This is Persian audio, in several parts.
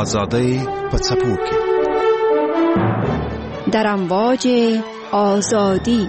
آزادی پڅپوکي در امواج آزادی.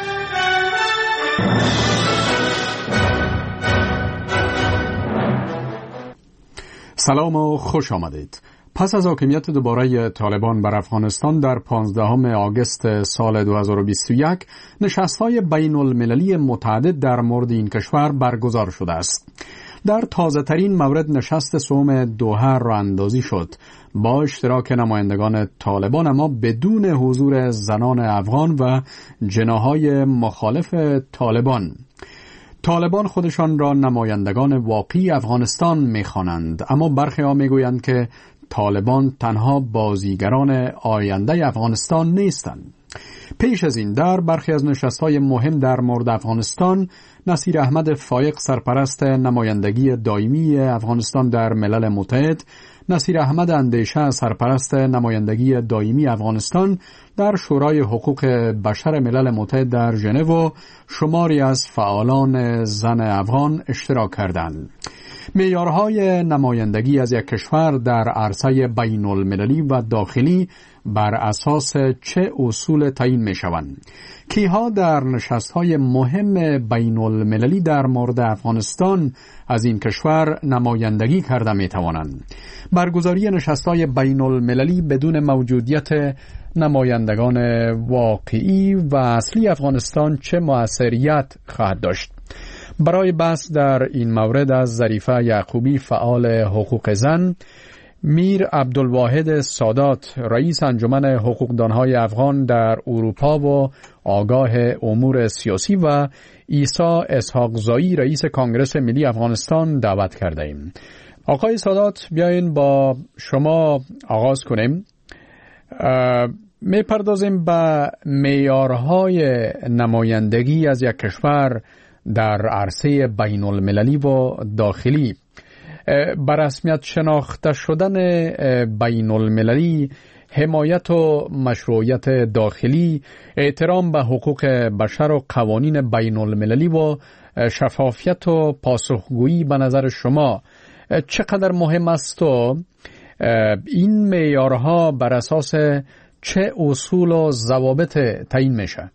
سلام و خوش آمدید. پس از حاکمیت دوباره طالبان بر افغانستان در 15 آگوست سال 2021 نشست‌های بین المللی متعدد در مورد این کشور برگزار شده است. در تازه ترین مورد نشست سوم دوحه راه اندازی شد با اشتراک نمایندگان طالبان، اما بدون حضور زنان افغان و جناح‌های مخالف طالبان. طالبان خودشان را نمایندگان واقعی افغانستان می‌خوانند، اما برخی ها می‌گویند که طالبان تنها بازیگران آینده افغانستان نیستند. پیش از این در برخی از نشست‌های مهم در مورد افغانستان، نصیر احمد فایق سرپرست نمایندگی دائمی افغانستان در ملل متحد، نصیر احمد اندیشه سرپرست نمایندگی دائمی افغانستان در شورای حقوق بشر ملل متحد در ژنو و شماری از فعالان زن افغان اشتراک کردند. معیارهای نمایندگی از یک کشور در عرصه بین المللی و داخلی بر اساس چه اصول تعیین می شوند؟ کیها در نشست‌های مهم بین المللی در مورد افغانستان از این کشور نمایندگی کرده می توانند؟ برگزاری نشست‌های بین المللی بدون موجودیت نمایندگان واقعی و اصلی افغانستان چه مؤثریت خواهد داشت؟ برای بحث در این مورد از ظریفه یعقوبی فعال حقوق زن، میر عبدالواحد سادات رئیس انجمن حقوقدانهای افغان در اروپا و آگاه امور سیاسی و عیسی اسحاقزایی رئیس کانگرس ملی افغانستان دعوت کرده ایم. آقای سادات، بیاین با شما آغاز کنیم. میپردازیم به معیارهای نمایندگی از یک کشور در عرصه بین المللی و داخلی. بر رسمیت شناخته شدن بین المللی، حمایت و مشروعیت داخلی، احترام به حقوق بشر و قوانین بین المللی و شفافیت و پاسخگویی به نظر شما چقدر مهم است و این معیارها بر اساس چه اصول و ضوابط تعیین میشه؟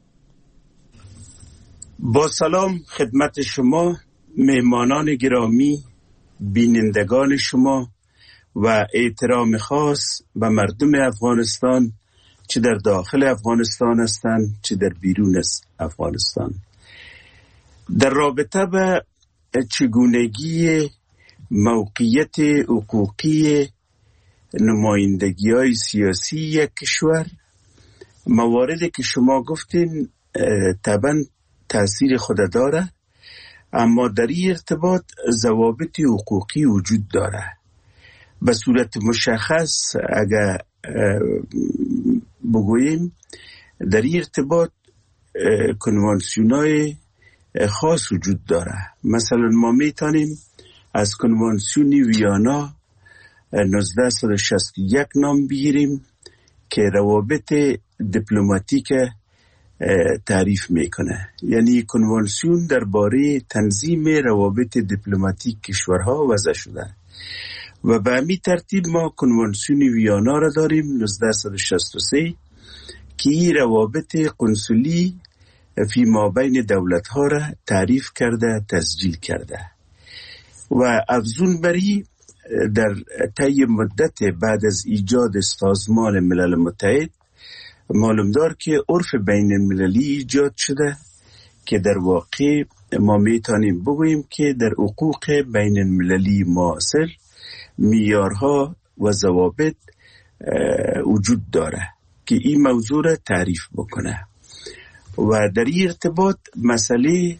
با سلام خدمت شما مهمانان گرامی، بینندگان شما و احترام خاص به مردم افغانستان، چه در داخل افغانستان هستند چه در بیرون از افغانستان. در رابطه به چگونگی موقعیت حقوقی نمایندگی‌های سیاسی یک کشور، مواردی که شما گفتین طبعاً تأثیر خود داره، اما در این ارتباط ضوابط حقوقی وجود داره. به صورت مشخص اگر بگوییم، در این ارتباط کنوانسیون‌های خاص وجود داره. مثلا ما میتونیم از کنوانسیون ویانا 1961 نام بگیریم که روابط دیپلماتیک تعریف میکنه، یعنی کنوانسیون درباره تنظیم روابط دیپلماتیک کشورها وضع شده و به همین ترتیب ما کنوانسیون ویانا را داریم 1963 که این روابط قنصلی فی مابین دولت ها را تعریف کرده، تسجیل کرده و افزون بری در طی مدت بعد از ایجاد سازمان ملل متحد معلوم دار که عرف بین المللی ایجاد شده که در واقع ما میتونیم بگوییم که در حقوق بین المللی معاصر معیارها و ضوابط وجود داره که این موضوع را تعریف بکنه و در این ارتباط مسئله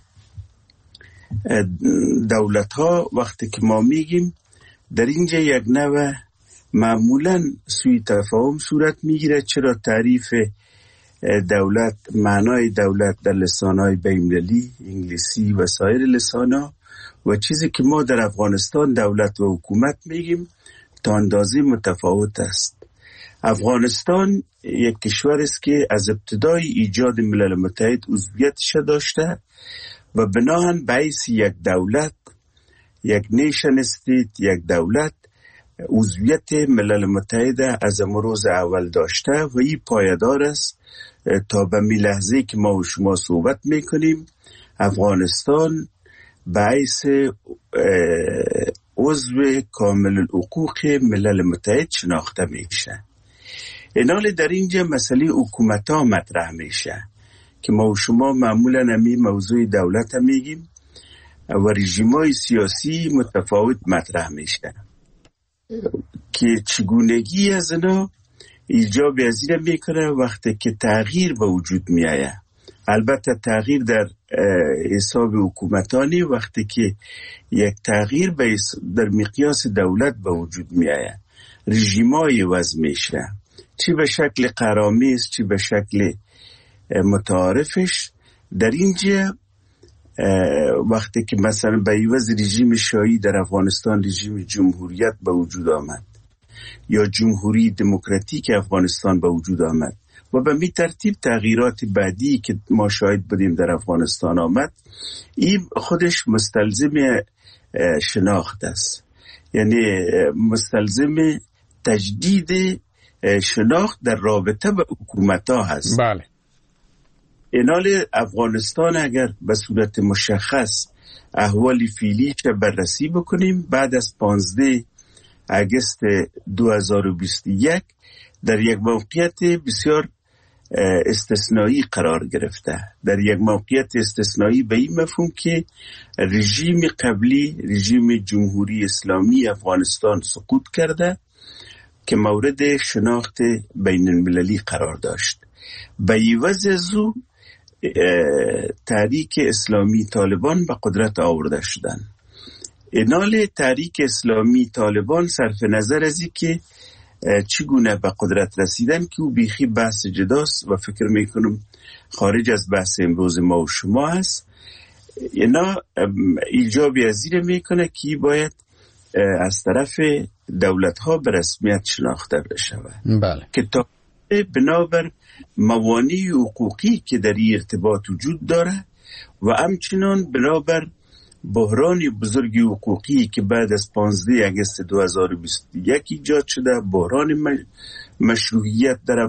دولت ها وقتی که ما میگیم در اینجا یک نوع معمولاً سوی تفاهم صورت میگیره. چرا تعریف دولت، معنای دولت در لسانهای بین‌المللی، انگلیسی و سایر لسانها و چیزی که ما در افغانستان دولت و حکومت میگیم تا اندازه متفاوت است. افغانستان یک کشور است که از ابتدای ایجاد ملل متحد عضویتش داشته و بناهن به حیث یک دولت، یک نیشن استیت، یک دولت عضویت ملل متحد از امروز اول داشته و این پایدار است تا به می لحظه که ما و شما صحبت میکنیم افغانستان باعث عضو کامل الحقوق ملل متحد شناخته میشه. اینال در اینجا مسئله حکومت ها مطرح میشه که ما و شما معمولا همی موضوع دولت میگیم و رژیم های سیاسی متفاوت مطرح میشه که چگونگی از اینا ایجاب از این میکنه وقتی که تغییر به وجود میایه. البته تغییر در حساب حکومتانی وقتی که یک تغییر در مقیاس دولت به وجود میایه رژیمای وضع میشه، چی به شکل قرامیز چی به شکل متعارفش. در اینجا وقتی که مثلا به عوض رژیم شاهی در افغانستان رژیم جمهوریت به وجود آمد یا جمهوری دموکراتیک افغانستان به وجود آمد و به می ترتیب تغییرات بعدی که ما شاهد بودیم در افغانستان آمد، این خودش مستلزم شناخت است، یعنی مستلزم تجدید شناخت در رابطه به حکومت ها هست. بله. اینال افغانستان اگر به صورت مشخص احوال فعلیش بررسی بکنیم بعد از 15 اگست 2021 در یک موقعیت بسیار استثنایی قرار گرفته. در یک موقعیت استثنایی به این مفهوم که رژیم قبلی رژیم جمهوری اسلامی افغانستان سقوط کرده که مورد شناخت بین المللی قرار داشت. به عوض از او تحریک اسلامی طالبان به قدرت آورده شدن. اینال تحریک اسلامی طالبان صرف نظر از این که چگونه به قدرت رسیدن که او بیخی بحث جداست و فکر میکنم خارج از بحث امروز ما و شما هست. اینا ایجابی از این میکنه که باید از طرف دولت ها به رسمیت شناخته بشه. بله. که تا بنابر موانع حقوقی که در این ارتباط وجود داره و همچنان بنابر بحران بزرگ حقوقی که بعد از 15 اگست 2021 ایجاد شده، بحران مشروعیت در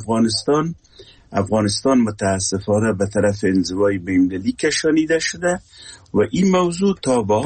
افغانستان متاسفانه به طرف انزوای بین‌المللی کشانیده شده و این موضوع تا به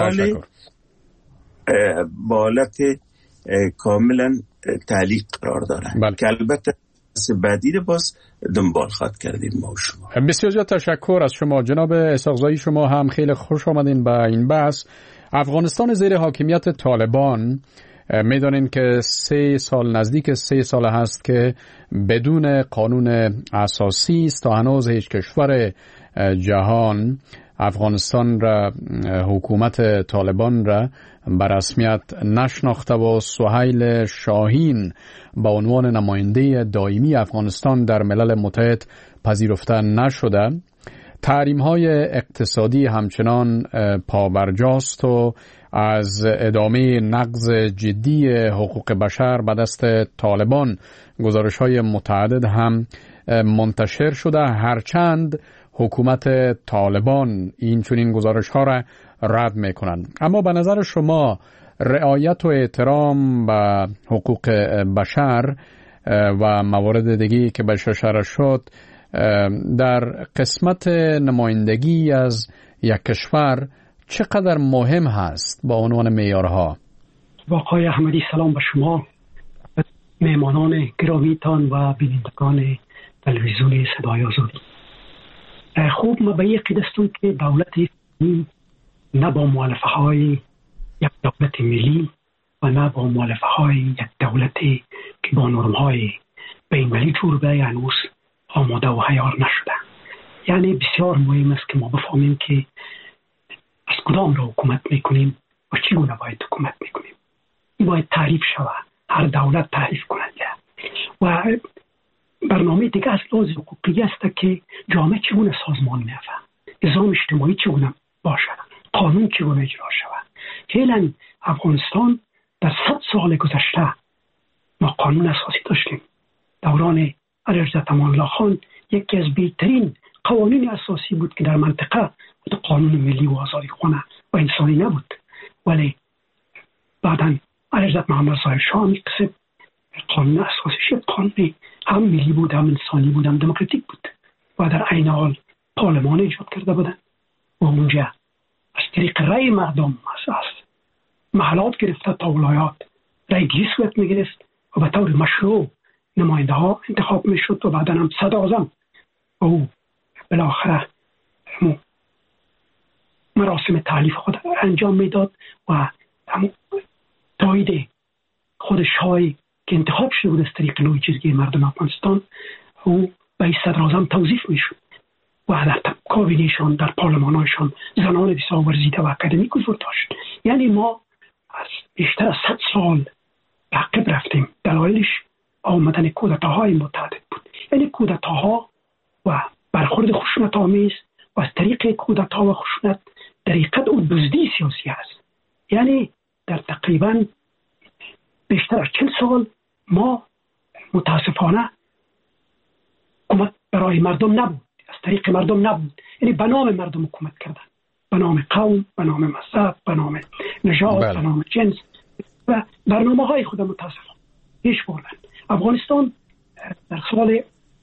حالت کاملا تعلیق قرار داره. بله. که البته بعدی رو باز دنبال خواهد کردیم ما و شما. بسیار زیاد تشکر از شما جناب اسحاقزایی. شما هم خیلی خوش آمدین به این بحث. افغانستان زیر حاکمیت طالبان میدونین که نزدیک 3 سال هست که بدون قانون اساسی است. تا هنوز هیچ کشور جهان افغانستان را حکومت طالبان را به رسمیت نشناخته و سهیل شاهین به عنوان نماینده دائمی افغانستان در ملل متحد پذیرفته نشده. تحریم‌های اقتصادی همچنان پابرجاست و از ادامه نقض جدی حقوق بشر به دست طالبان گزارش‌های متعدد هم منتشر شده، هرچند حکومت طالبان این چنین گزارش‌ها را رد می‌کنند. اما به نظر شما رعایت و احترام به حقوق بشر و موارد دیگری که بهش اشاره شد در قسمت نمایندگی از یک کشور چقدر مهم هست با عنوان معیارها؟ آقای احمدی سلام به شما، مهمانان گرامیتان و بینندگان تلویزیون صدای آزادی. خوب ما به یک قیدستون که دولت اسلامی نه با مؤلفه های یک دولت ملی و نه با مؤلفه های یک دولتی که با نرم های بین المللی جور به هنوز آماده و عیار نشده. یعنی بسیار مهم است که ما بفهمیم که از کدام را حکومت میکنیم و چگونه باید حکومت میکنیم. این باید تعریف شود، هر دولت تعریف کننده. و برنامه دیگه از لحاظ حقوقی است که جامعه چگونه سازمان می‌یافت، نظام اجتماعی چگونه باشد، قانون چگونه اجرا شود. فعلا افغانستان در 100 سال گذشته ما قانون اساسی داشتیم. دوران علیرضا الله خان یکی از بهترین قوانین اساسی بود که در منطقه قانون ملی و آزادی خانه و انسانی نبود، ولی بعداً علیحضرت محمد ظاهر شاه قسم قانون اساسیش قانون هم ملی بود، هم انسانی بود، هم دموکراتیک بود و در عین حال پارلمان ایجاد کرده بودن و اونجا از طریق رأی مردم از محلات گرفته تا ولایات رأی گیری صورت می‌گرفت و به طور مشروع نماینده ها انتخاب میشد و بعدا هم صدراعظم او بالاخره مراسم تعلیف خود انجام میداد و تایید خود شاهی که انتخاب شده بود از طریق لوی جرگه مردم افغانستان او به صدراعظم توظیف میشد و در کابینهشان در پارلمانشان زنان بسیار ورزیده و اکادمیک حضور داشت. یعنی ما از بیشتر از 100 سال عقب رفتیم. دلایلش آمدن کودتاهای متعدد بود. یعنی کودتاها و برخورد خشونت‌آمیز و از طریق کودتا و خشونت در حقیقت او دزدی سیاسی است. یعنی در تقریبا بیشتر از 40 سال ما متاسفانه حکومت برای مردم نبود، از طریق مردم نبود، یعنی به نام مردم حکومت کردن، به نام قوم، به نام مذهب، به نام نژاد، به نام جنس و برنامه‌های خود متاسفانه پیش بردن. افغانستان در سال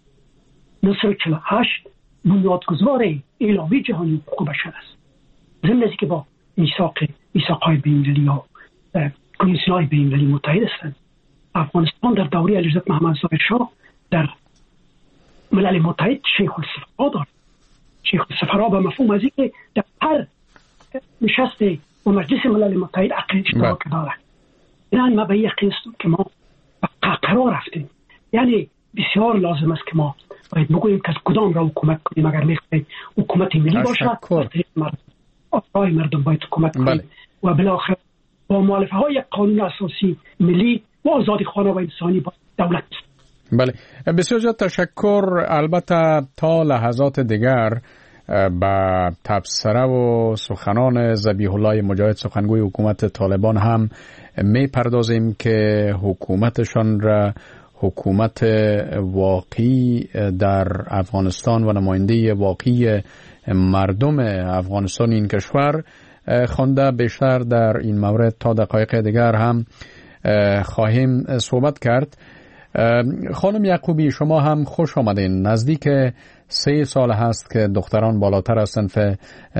1948 بنیادگذار اعلامیه جهانی حقوق بشر است. ضمن از که با میثاق‌های بین‌المللی یا کنوانسیون‌های بین‌المللی متحد هستند. افغانستان در دوره علیحضرت محمد ظاهر شاه در ملل متحد شیخ السفرا دارد. شیخ السفرا به مفهوم از اینکه در هر نشست و مجلس ملل متحد حق اشتراک دارد. اینا ما به یقین هستیم که ما قرار رفتیم. یعنی بسیار لازم است که ما باید بگوییم که کدام را حکومت کنیم. اگر میخواهیم حکومت ملی باشد آرای مردم باید حکومت کنیم و بالاخره با مؤلفه های قانون اساسی ملی و آزادی خانه و انسانی با دولت. بله، بسیار زیاد تشکر. البته تا لحظات دیگر با تبصره و سخنان ذبیح الله مجاهد سخنگوی حکومت طالبان هم می پردازیم که حکومتشان را حکومت واقعی در افغانستان و نماینده واقعی مردم افغانستان این کشور خوانده. بیشتر در این مورد تا دقایق دیگر هم خواهیم صحبت کرد. خانم یعقوبی، شما هم خوش آمدین. نزدیک 3 سال هست که دختران بالاتر از صنف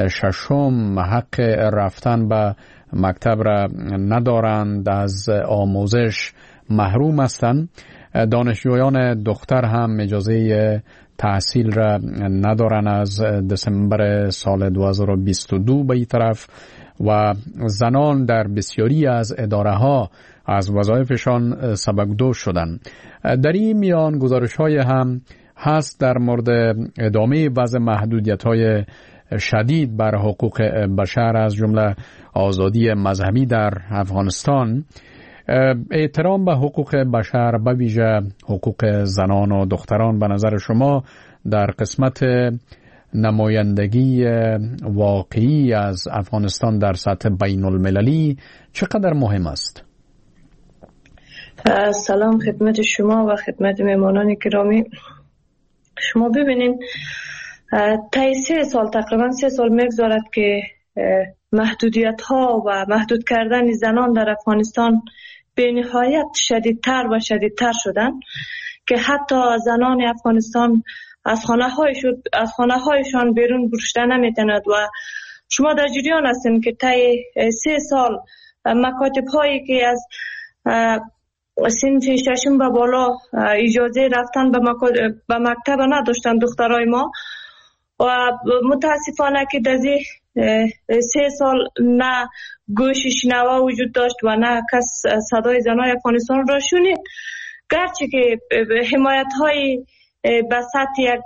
6 حق رفتن به مکتب را ندارند، از آموزش محروم هستند. دانشجویان دختر هم اجازه تحصیل را ندارن از دسامبر سال 2022 به این طرف و زنان در بسیاری از اداره ها از وظایفشان سبکدوش شدن. در این میان گزارش های هم هست در مورد ادامه وضع محدودیت های شدید بر حقوق بشر از جمله آزادی مذهبی در افغانستان. احترام به حقوق بشر به ویژه حقوق زنان و دختران به نظر شما در قسمت نمایندگی واقعی از افغانستان در سطح بین المللی چقدر مهم است؟ سلام خدمت شما و خدمت مهمانان گرامی. شما ببینید طی 3 سال تقریبا 3 سال میگذارد که محدودیت ها و محدود کردن زنان در افغانستان به نهایت شدیدتر و شدیدتر شدن که حتی زنان افغانستان از خانه هایشان بیرون برشته نمیتند و شما در جریان هستین که طی 3 سال مکاتب هایی که از صنف 6 به بالا اجازه رفتن به مکتب نداشتن دخترای ما و متاسفانه که در 3 سال نه گوش شنوا وجود داشت و نه کس صدای زنای افغانستان را شنید. گرچه که حمایت های به سطح یک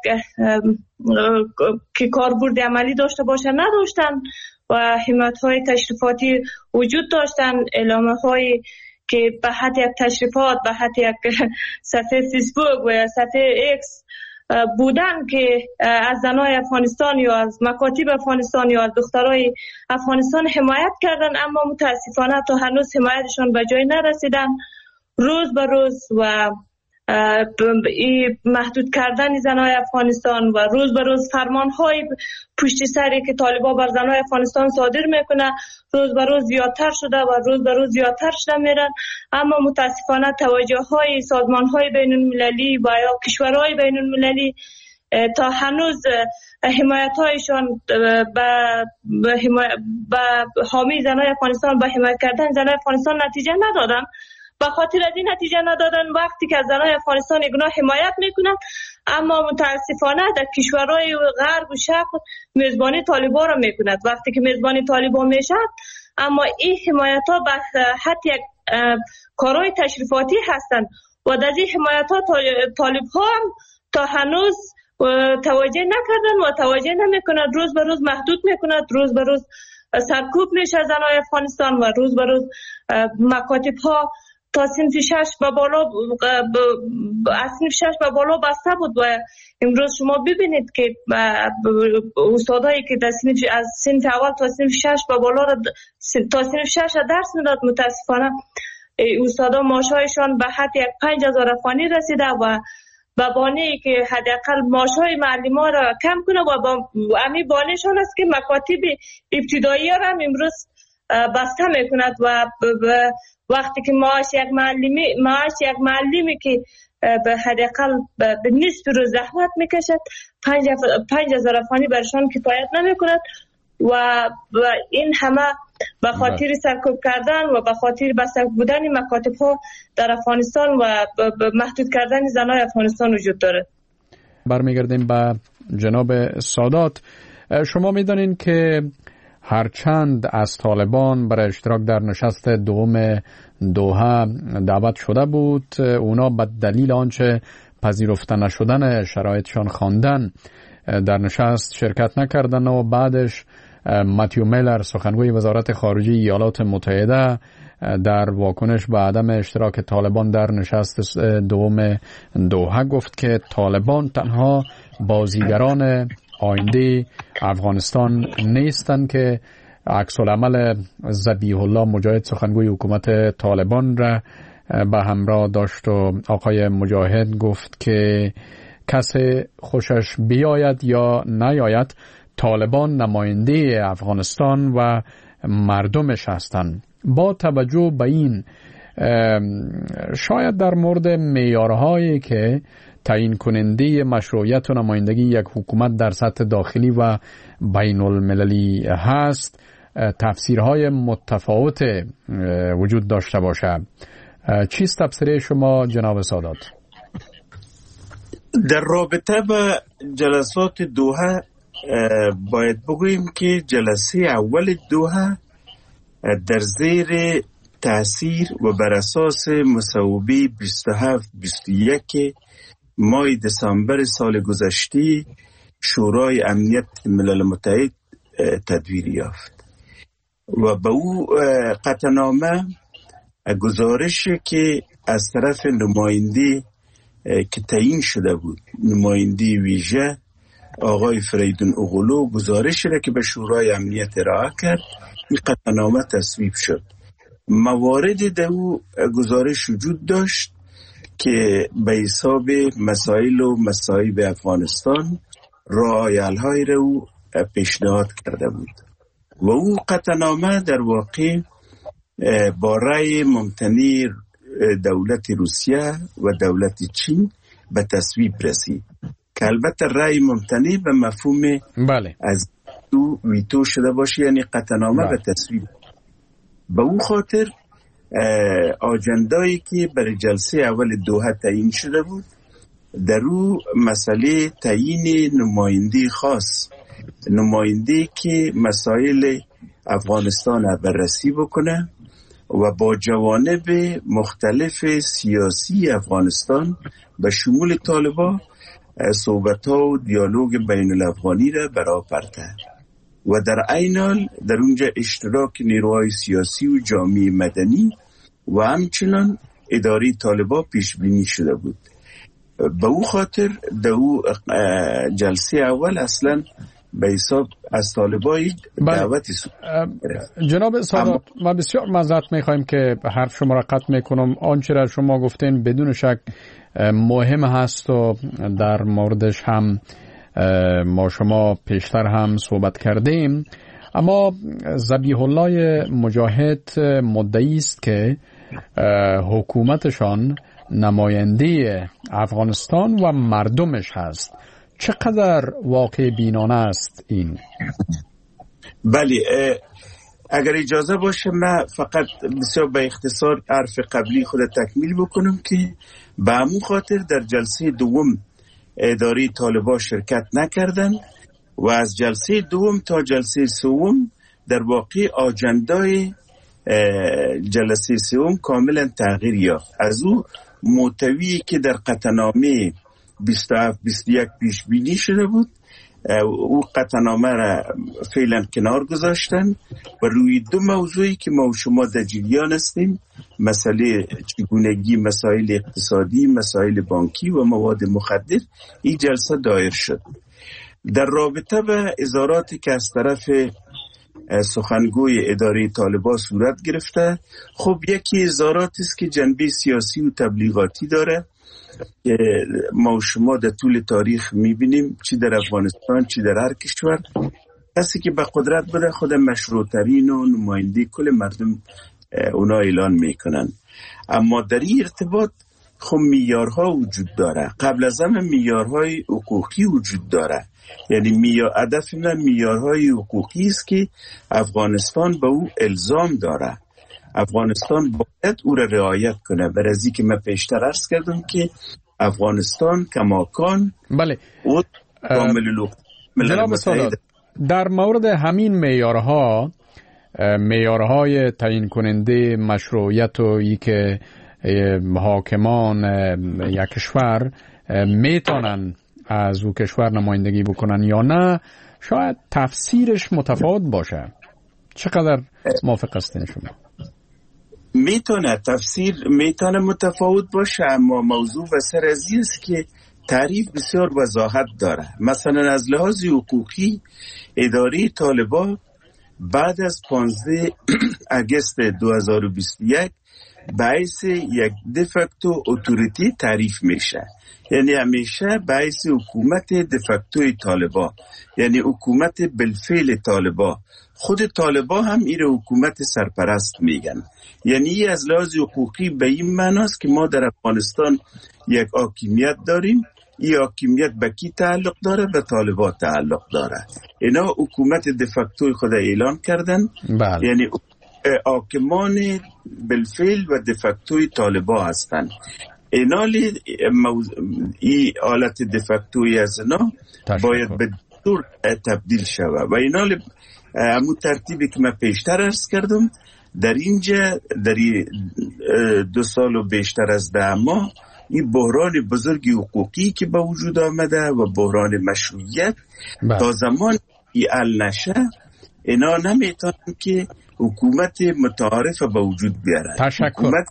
که کاربرد عملی داشته باشه نداشتن و حمایت های تشریفاتی وجود داشتن، اعلامه های که به حد یک تشریفات به حد یک صفحه فیسبوک و صفحه ایکس بودن که از زنای افغانستان یا از مکاتب افغانستان یا از دخترای افغانستان حمایت کردن، اما متاسفانه تا هنوز حمایتشان به جای نرسیدن. روز به روز و محدود کردن زنای افغانستان و روز به روز فرمانهای پشت سری که طالبان بر زنای افغانستان صادر میکنه روز به روز زیادتر شده و روز به روز زیادتر شده میرن. اما متاسفانه توجه های سازمان های بین المللی و یا کشورهای بین المللی تا هنوز حمایت هایشان به حامی زنای افغانستان به حمایت کردن زنای افغانستان نتیجه ندادن. به خاطر از این نتیجه ندادن وقتی که از زنای افغانستان اینا حمایت میکنن، اما متاسفانه در کشورهای غرب و شرق میزبانی طالبان را میکند. وقتی که میزبانی طالبان میشد، اما این حمایت ها به حد یک کارهای تشریفاتی هستند و در این حمایت ها طالب ها هم تا هنوز توجه نکردن و توجه نمیکند. روز به روز محدود میکند، روز به روز سرکوب میشه زنای افغانستان و روز به روز مکاتب ها تا صنف 6 به بالا از صنف 6 به بالا بسته بود و امروز شما ببینید که استادایی که از صنف اول تا صنف 6 به بالا تا صنف 6 درس میداد، متاسفانه استادا معاشهایشان به حد 5000 افغانی رسیده و با بانه‌ای که حداقل معاشهای معلمان را کم کنه و با امی بانهشان است که مکاتب ابتدایی را هم امروز بسته میکند و وقتی که معاش یک معلمی که به حداقل به نصف روز زحمت میکشد 5000 افغانی برشان کفایت نمیکند و این همه به خاطر سرکوب کردن و به خاطر بسته بودن مکاتب ها در افغانستان و محدود کردن زنای افغانستان وجود داره. برمیگردیم به جناب سادات. شما میدانین که هرچند از طالبان برای اشتراک در نشست دوم دوحه دعوت شده بود، اونا به دلیل آنچه پذیرفته نشدن شرایطشان خواندن در نشست شرکت نکردن و بعدش ماتیو میلر سخنگوی وزارت خارجه ایالات متحده در واکنش به عدم اشتراک طالبان در نشست دوم دوحه گفت که طالبان تنها بازیگران آینده افغانستان نیستند که عکس العمل ذبیح الله مجاهد سخنگوی حکومت طالبان را به همراه داشت و آقای مجاهد گفت که کسی خوشش بیاید یا نیاید طالبان نماینده افغانستان و مردمش هستند. با توجه به این شاید در مورد معیارهایی که تعیین کننده مشروعیت و نمایندگی یک حکومت در سطح داخلی و بین المللی هست تفسیرهای متفاوت وجود داشته باشه. چیست تفسیر شما جناب سادات؟ در رابطه با جلسات دوحه باید بگوییم که جلسه اول دوحه در زیر تأثیر و بر اساس مصوبه 27-21 ماه دسامبر سال گذشته شورای امنیت ملل متحد تدویر یافت و به او قطعنامه گزارش که از طرف نماینده که تعیین شده بود، نماینده ویژه آقای فریدون اغلو، گزارش را که به شورای امنیت ارائه کرد، این قطعنامه تصویب شد. موارد در او گزارش وجود داشت که به حساب مسائل و مصائب افغانستان رایحل‌های را او پیشنهاد کرده بود و او قطعنامه در واقع با رأی ممتنع دولت روسیه و دولت چین به تصویب رسید که البته رأی ممتنع به مفهوم از تو ویتو شده باشه، یعنی قطعنامه به تصویب. به اون خاطر آجندایی که برای جلسه اول دوحه تعیین شده بود در او مسئله تعیین نماینده خاص، نماینده که مسائل افغانستان را بررسی بکنه و با جوانب مختلف سیاسی افغانستان به شمول طالبان صحبت‌ها و دیالوگ بین الافغانی را برآورده و در عین حال در اونجا اشتراک نیروهای سیاسی و جامعه مدنی و همچنان اداره طالبان پیش بینی شده بود. به او خاطر در او جلسه اول اصلا به حساب از طالبای دعوتی جناب سادات، ما بسیار معذرت میخوایم که حرف شما را قطع میکنم. آنچه را شما گفتین بدون شک مهم هست و در موردش هم ما شما پیشتر هم صحبت کردیم. اما ذبیح الله مجاهد مدعی است که حکومتشان نماینده افغانستان و مردمش هست. چقدر واقع بینانه است این؟ بله، اگر اجازه باشه من فقط بسیار به اختصار حرف قبلی خود تکمیل بکنم که به همون خاطر در جلسه دوم اداره طالبان شرکت نکردن و از جلسه دوم تا جلسه سوم در واقع آجندای جلسه سوم کاملا تغییر یافت. از او محتوی که در قطعنامه 27-21 پیش بینی شده بود، او قطعنامه را فعلا کنار گذاشتن و روی دو موضوعی که ما و شما در جریان هستیم، مسئله چگونگی مسائل اقتصادی، مسائل بانکی و مواد مخدر، این جلسه دایر شد. در رابطه به اظهاراتی که از طرف سخنگوی اداره طالبان صورت گرفته، خب یکی اظهارات است که جنبه سیاسی و تبلیغاتی داره که ما و شما در طول تاریخ میبینیم، چی در افغانستان چی در هر کشور، کسی که به قدرت بده خود مشروع‌ترین و نماینده کل مردم اونا اعلان میکنن. اما در این ارتباط خب معیارها وجود داره، قبل از همه معیارهای حقوقی وجود داره. یعنی هدف من معیارهای حقوقی است که افغانستان به او الزام داره. افغانستان باید او را رعایت کنه. برای که من پیشتر عرض کردم که افغانستان کماکان بله و کامل جناب سادات، در مورد همین معیارهای تعیین کننده مشروعیت و ای که حاکمان یک کشور میتونن از او کشور نمایندگی بکنن یا نه، شاید تفسیرش متفاوت باشه. چقدر موافق هستین شما؟ میتونه متفاوت باشه، اما موضوع و سر از این است که تعریف بسیار وضاحت داره. مثلا از لحاظ حقوقی اداره طالبان بعد از 15 اگست 2021 باعث یک دفکتو اتوریتی تعریف میشه. یعنی همیشه باعث حکومت دفکتوی طالبان، یعنی حکومت بالفعل طالبان. خود طالبان هم این حکومت سرپرست میگن. یعنی از لحاظ حقوقی به این معناست که ما در افغانستان یک حاکمیت داریم. این حاکمیت به کی تعلق داره؟ به طالبان تعلق داره. اینا حکومت دفکتوی خود اعلان کردن. بله. یعنی حاکمان بالفعل و دفکتوی طالبان هستند. اینالی این حالت دفکتوی از اینا باید به دور تبدیل شود و اینالی همون ترتیبی که من پیشتر عرض کردم در اینجا در 2 سال و بیشتر از 10 ماه این بحران بزرگی حقوقی که به وجود آمده و بحران مشروعیت تا زمان این حل نشه اینا نمیتونن که حکومت متعارف به وجود بیارن. حکومت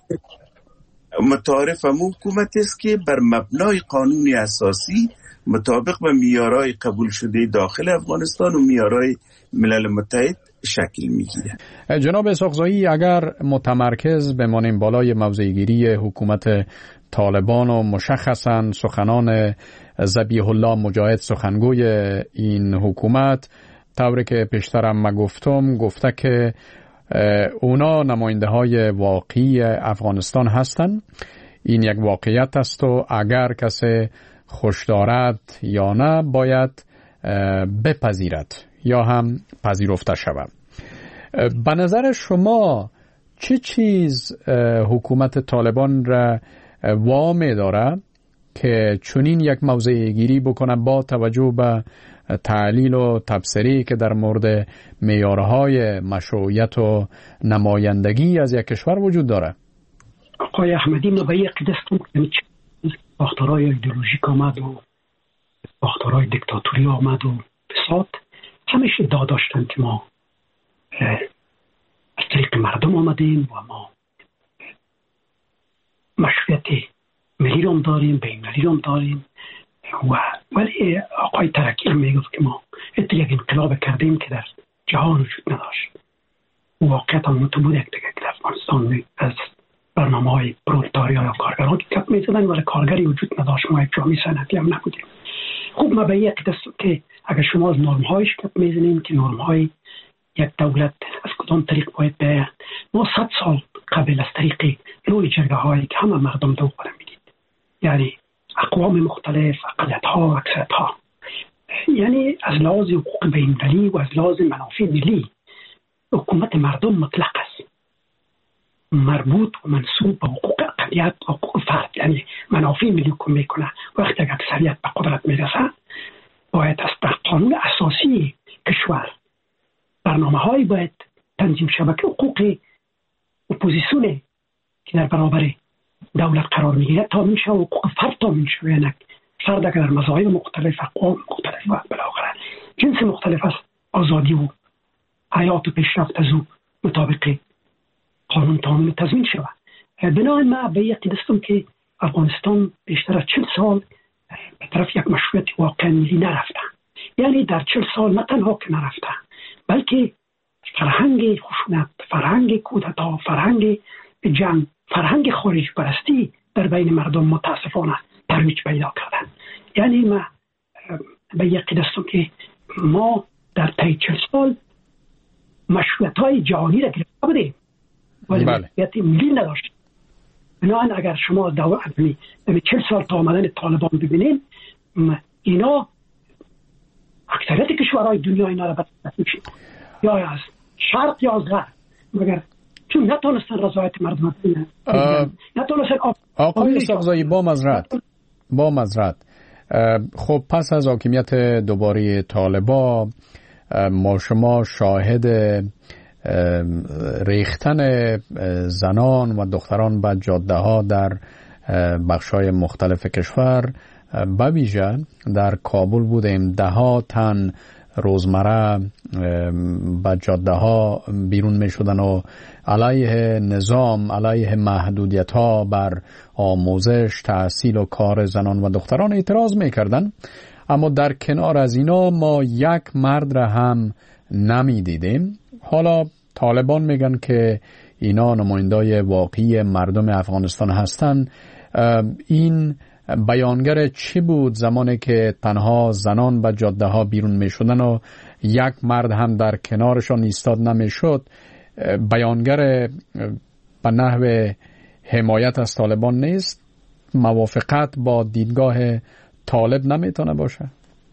متعارف هم حکومت است که بر مبنای قانون اساسی مطابق به معیارهای قبول شده داخل افغانستان و معیارهای ملل متحد شکل میگیره. جناب اسحاقزایی، اگر متمرکز بمانیم بالای موضع‌گیری حکومت طالبان و مشخصاً سخنان ذبیح الله مجاهد سخنگوی این حکومت، طوری که پیشترم ما گفته که اونا نماینده های واقعی افغانستان هستند. این یک واقعیت است و اگر کسی خوش دارد یا نه باید بپذیرد یا هم پذیرفته شود. به نظر شما چه چیز حکومت طالبان را وامی داره که چنین یک موضع گیری بکنه با توجه به تعلیل و تبصری که در مورد معیارهای مشروعیت و نمایندگی از یک کشور وجود داره؟ آقای احمدی، ما به یک قدستون که ساختارهای ایدئولوژیک آمد و ساختارهای دیکتاتوری آمد و فساد، همیشه ادعا داشتن که ما از طریق مردم آمدیم و ما مشروعیت ملی رو داریم، بین ملی رو داریم. ولی آقای ترکی میگفت که ما یک انقلاب کردیم که در جهان وجود نداشت. واقعیت هم تو بود که در افغانستان از برنامه‌های پرولتاریا یا کارگران که کپ می‌زدن، ولی کارگری وجود نداشت. ما یک جامعه صنعتی هم نبودیم. خوب ما به یک دست که اگر شما از نرم‌هایش کپ می‌زنیم که نرم‌های یک دولت از کدام طریق باید به ما 100 سال قبل از طریق نوع جرگه‌هایی که همه مردم دو قدم می‌دید، یعنی اقوام مختلف، اقلیت‌ها، اکثریت‌ها، یعنی از لحاظ حقوق بین‌المللی و از لحاظ منافع ملی حکومت مردم مطلق است، مربوط و منسوب به حقوق اقلیت و حقوق فرد، یعنی منافع ملی حکم میکنه. وقتی که اکثریت به قدرت میرسه باید از قانون اساسی کشور برنامه‌های باید تنظیم شود که حقوق اپوزیسیون که در برابر دولت قرار میگیره تامین شود، حقوق فرد تامین شود. یعنی فرد اگر در مذاهب مختلف، اقوام مختلف و بالاخره جنس مختلف است، آزادی و حیات و پیشرفت از او مطابق قانون تامین و تضمین شود. بنابراین ما به یک دستم که افغانستان بیشتر از 40 سال به طرف یک مشروعیت واقعا ملی نرفته. یعنی در 40 سال نه تنها که نرفته، بلکه فرهنگ خشونت، فرهنگ کودتا، فرهنگ جنگ، فرهنگ خارج پرستی در بین مردم متاسفانه ترویج پیدا کردن. یعنی ما به یک دستم که ما در طی 40 سال مشروعیت‌های جهانی را گرفته بودیم ولی مشروعیت ملی نداشت. بنابراین اگر شما دوران 40 سال تا آمدن طالبان ببینید، اینا اکثریت کشورهای دنیا اینا را بدبخت شد، یا از شرق یا از غرب، مگر چون نتونستن رضایت مردم ببینن، نتونستن. آقای ساغزایی با معذرت خب پس از حاکمیت دوباره طالبان ما شما شاهد ریختن زنان و دختران به جاده ها در بخش‌های مختلف کشور، به ویژه در کابل بودیم. 10 تن روزمره به جاده ها بیرون می شدن و علیه نظام، علیه محدودیت ها بر آموزش، تحصیل و کار زنان و دختران اعتراض می کردن. اما در کنار از اینا ما یک مرد را هم نمی دیدیم. حالا طالبان میگن که اینا نمایندای واقعی مردم افغانستان هستن. این بیانگر چی بود زمانی که تنها زنان به جاده ها بیرون می شدن و یک مرد هم در کنارشان ایستاد نمی شد؟ بیانگر به نحو حمایت از طالبان نیست؟ موافقت با دیدگاه طالب نمیتونه باشه؟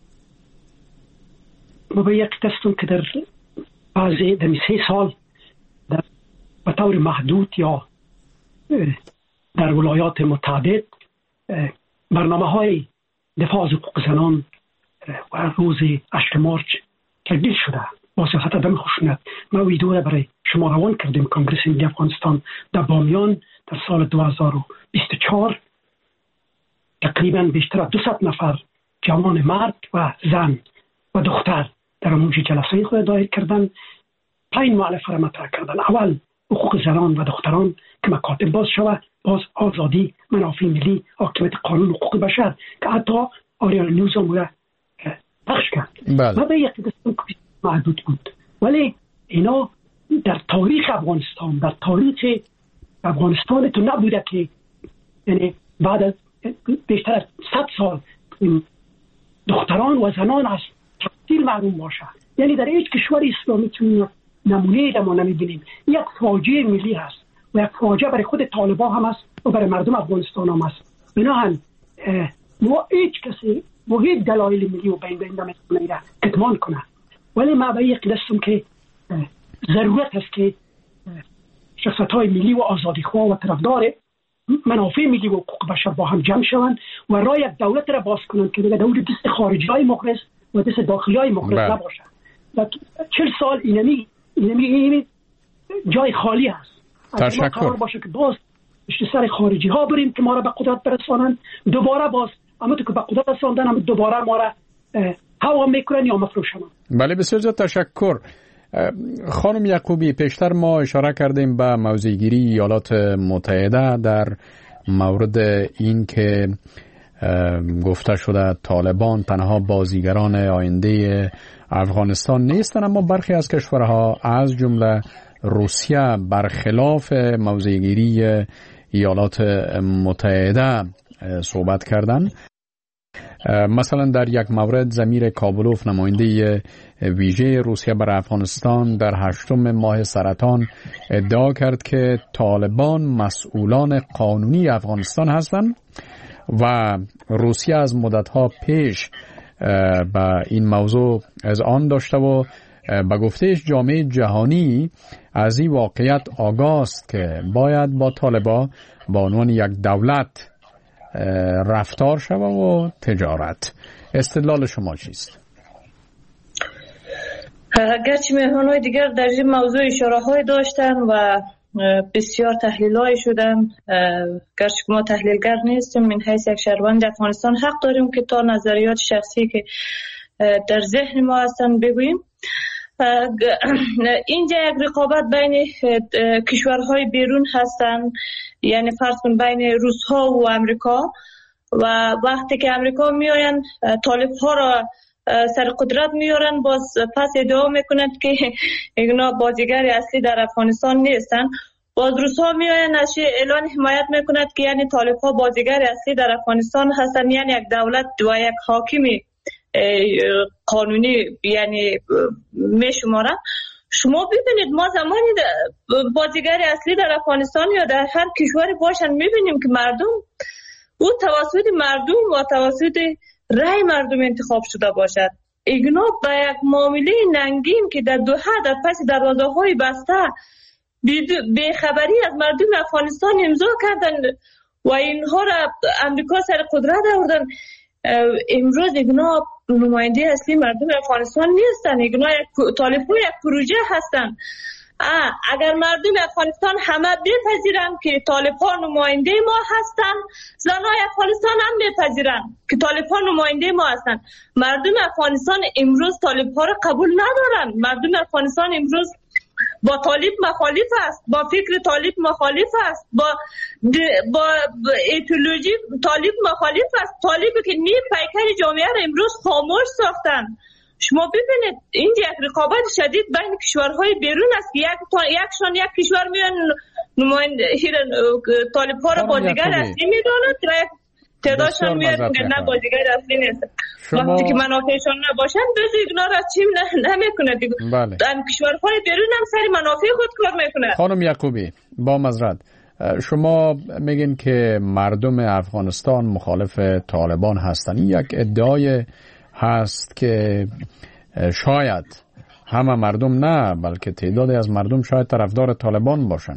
ما به یک دستم که در بعضی در 3 سال به طور محدود یا در ولایات متعدد برنامه‌های دفاع از حقوق زنان و روز 8 مارچ تبدیل شده با سیاست عدم خشونت. ما ویدیو را برای شما روان کردیم. کنگره ملی افغانستان در بامیان در سال 2024 تقریبا بیشتر از 200 نفر جوان مرد و زن و دختر در موج جلسه خود دایر کردن. 5 مؤلفه را مطرح کردن. اول حقوق زنان و دختران که مکاتب باز شود، باز آزادی، منافع ملی، حاکمیت قانون، حقوق بشر که حتی آریال نیوز هم را پخش کرد. و به یک دستم محدود بود، ولی اینا در تاریخ افغانستان، در تاریخ افغانستان تو نبوده که یعنی بعد از بیشتر از 100 سال دختران و زنان از تحصیل محروم باشه. یعنی در هیچ کشور اسلامی که نمونه را ما نمی‌بینیم. یک فاجعه ملی هست و یک فاجعه برای خود طالبان هم است و برای مردم افغانستان هم است. بنابراین ما هیچ کسی با هیچ دلایل ملی و بین نمی‌تونه کتمان کنه. ولی ما به یک دستم که ضرورت است که شخصیت‌های ملی و آزادیخواه و طرفدار منافع ملی و حقوق بشر با هم جمع شوند و راه یک دولت را باز کنند که دیگه دولت دست خارجی‌های مخلص و دست داخلی‌های مخلص نباشه. 40 سال اینمی جای خالی هست. تشکر. قرار باشه که باز پشت سر خارجی ها بریم که ما را به قدرت برسانند، دوباره باز اما تو که به قدرت رساندن هم دوباره ما را هوا میکنن یا مفروشن. بله بسیار زیاد تشکر. خانم یعقوبی، پیشتر ما اشاره کردیم به موضع‌گیری ایالات متحده در مورد این که گفته شده طالبان تنها بازیگران آینده افغانستان نیستند، اما برخی از کشورها از جمله روسیه برخلاف موضع‌گیری ایالات متحده صحبت کردند. مثلا در یک مورد ضمیر کابلوف، نماینده ویژه روسیه برای افغانستان، در 8 ماه سرطان ادعا کرد که طالبان مسئولان قانونی افغانستان هستند و روسیه از مدتها پیش به این موضوع اذعان داشته و به گفتهش جامعه جهانی از این واقعیت آگاه است که باید با طالبان به عنوان یک دولت رفتار شود و تجارت. استدلال شما چیست؟ گرچه مهمان‌های دیگر در این موضوع اشاره‌های داشتن و بسیار تحلیل‌های شدن، گرچه ما تحلیلگر نیستیم، من حیث یک شهروند افغانستان حق داریم که تا نظریات شخصی که در ذهن ما هستن بگوییم. اینجا یک رقابت بین کشورهای بیرون هستن، یعنی فرض کن بین روس‌ها و امریکا، و وقتی که امریکا میآیند طالب‌ها را سر قدرت میارن، باز پس ادعا میکنند که اینا بازیگر اصلی در افغانستان نیستن. باز روس‌ها میآیند اعلان حمایت میکنند که یعنی طالب‌ها بازیگر اصلی در افغانستان هستن، یعنی یک دولت و یک حاکم قانونی یعنی میشمارن. شما ببینید ما زمانی بازیگر اصلی در افغانستان یا در هر کشوری باشن میبینیم که مردم او توسط مردم و توسط رای مردم انتخاب شده باشد. اینا با یک معامله ننگین که در دوحه در پس دروازه‌های بسته بی‌خبری از مردم افغانستان امضا کردن و اینها را امریکا سر قدرت آوردن، امروز اینا نماینده اصلی مردم افغانستان نیستن. اینا طالب‌ها یک پروژه هستن. اگر مردم افغانستان همه بپذیرن که طالب‌ها نماینده ما هستن، زنای افغانستان هم بپذیرن که طالب‌ها نماینده ما هستن. مردم افغانستان امروز طالب‌ها را قبول ندارن. مردم افغانستان امروز با طالب مخالف است، با فکر طالب مخالف است، با ایدئولوژی طالب مخالف است. طالبی که نیم پیکر جامعه را امروز خاموش ساختن. شما ببینید اینجا یک رقابت شدید بین کشورهای بیرون است که یکشان یک کشور میان نماینده طالب‌ها را بازیگر اصلی میدانند و یک تعدادشان میاد نه بازیگر اصلی نیست. وقتی که منافعشان نباشند بز ایگنا را چیم نمیکنه دیگه. در کشورهای بیرون هم سر منافع خود کار میکنه. خانم یعقوبی با معذرت، شما میگین که مردم افغانستان مخالف طالبان هستن. این یک ادعای هست که شاید همه مردم نه بلکه تعدادی از مردم شاید طرفدار طالبان باشن.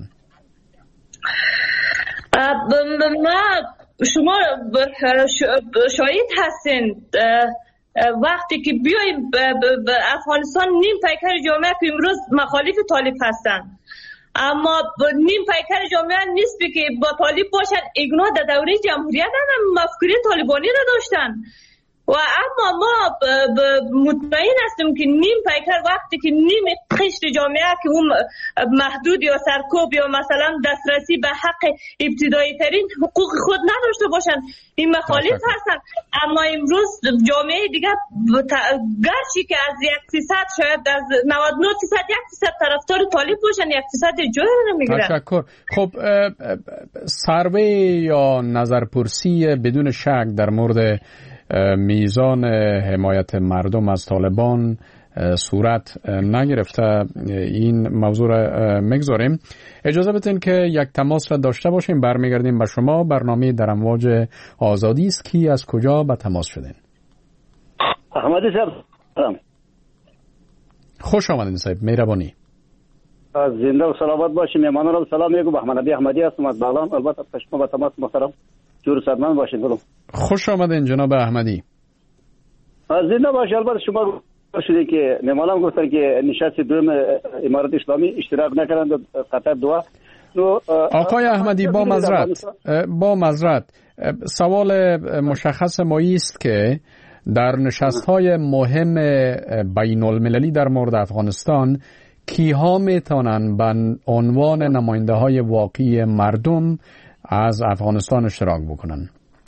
شما شاهد هستین وقتی که بیایم افغانستان نیم پیکر جامعه که امروز مخالف طالب هستن، اما نیم پیکر جامعه نیست که با طالب باشن. ایگنا در دوره جمهوریت هم مفکوره طالبانی را داشتن و اما ما مطمئن هستیم که نیم پیکر وقتی که نیم قشر جامعه که اون محدود یا سرکوب یا مثلا دسترسی به حق ابتدایی ترین حقوق خود نداشته باشن، این مخالف هستن. اما امروز جامعه دیگه گرچه که از 1% شاید از 99% 1% طرفدار طالب باشن، 1% جای رو نمیگیرن. تشکر. خب سروی یا نظرپرسی بدون شک در مورد میزان حمایت مردم از طالبان صورت نگرفته. این موضوع را میگذاریم. اجازه بدین که یک تماس را داشته باشیم، برمیگردیم به شما. برنامه در امواج آزادی است. کی از کجا به تماس شدین؟ احمدی صاحب خوش آمدین صاحب، مهربانی. زنده و سلامت باشین. مهمانان را سلام میگم. احمدی احمدی هستم از بغلان. البته شما به تماس محترم جور صدمن باشین. بلو خوش آمدین جناب احمدی. زنده باشین. البته شما شده که مهمانان گفتن که نشست دوم امارات اسلامی اشتراک نکردند قطر دعا. آقای احمدی با معذرت سوال مشخص ما است که در نشست‌های مهم بین المللی در مورد افغانستان کیها میتونن به عنوان نماینده های واقعی مردم از افغانستان اشتراک بکنن؟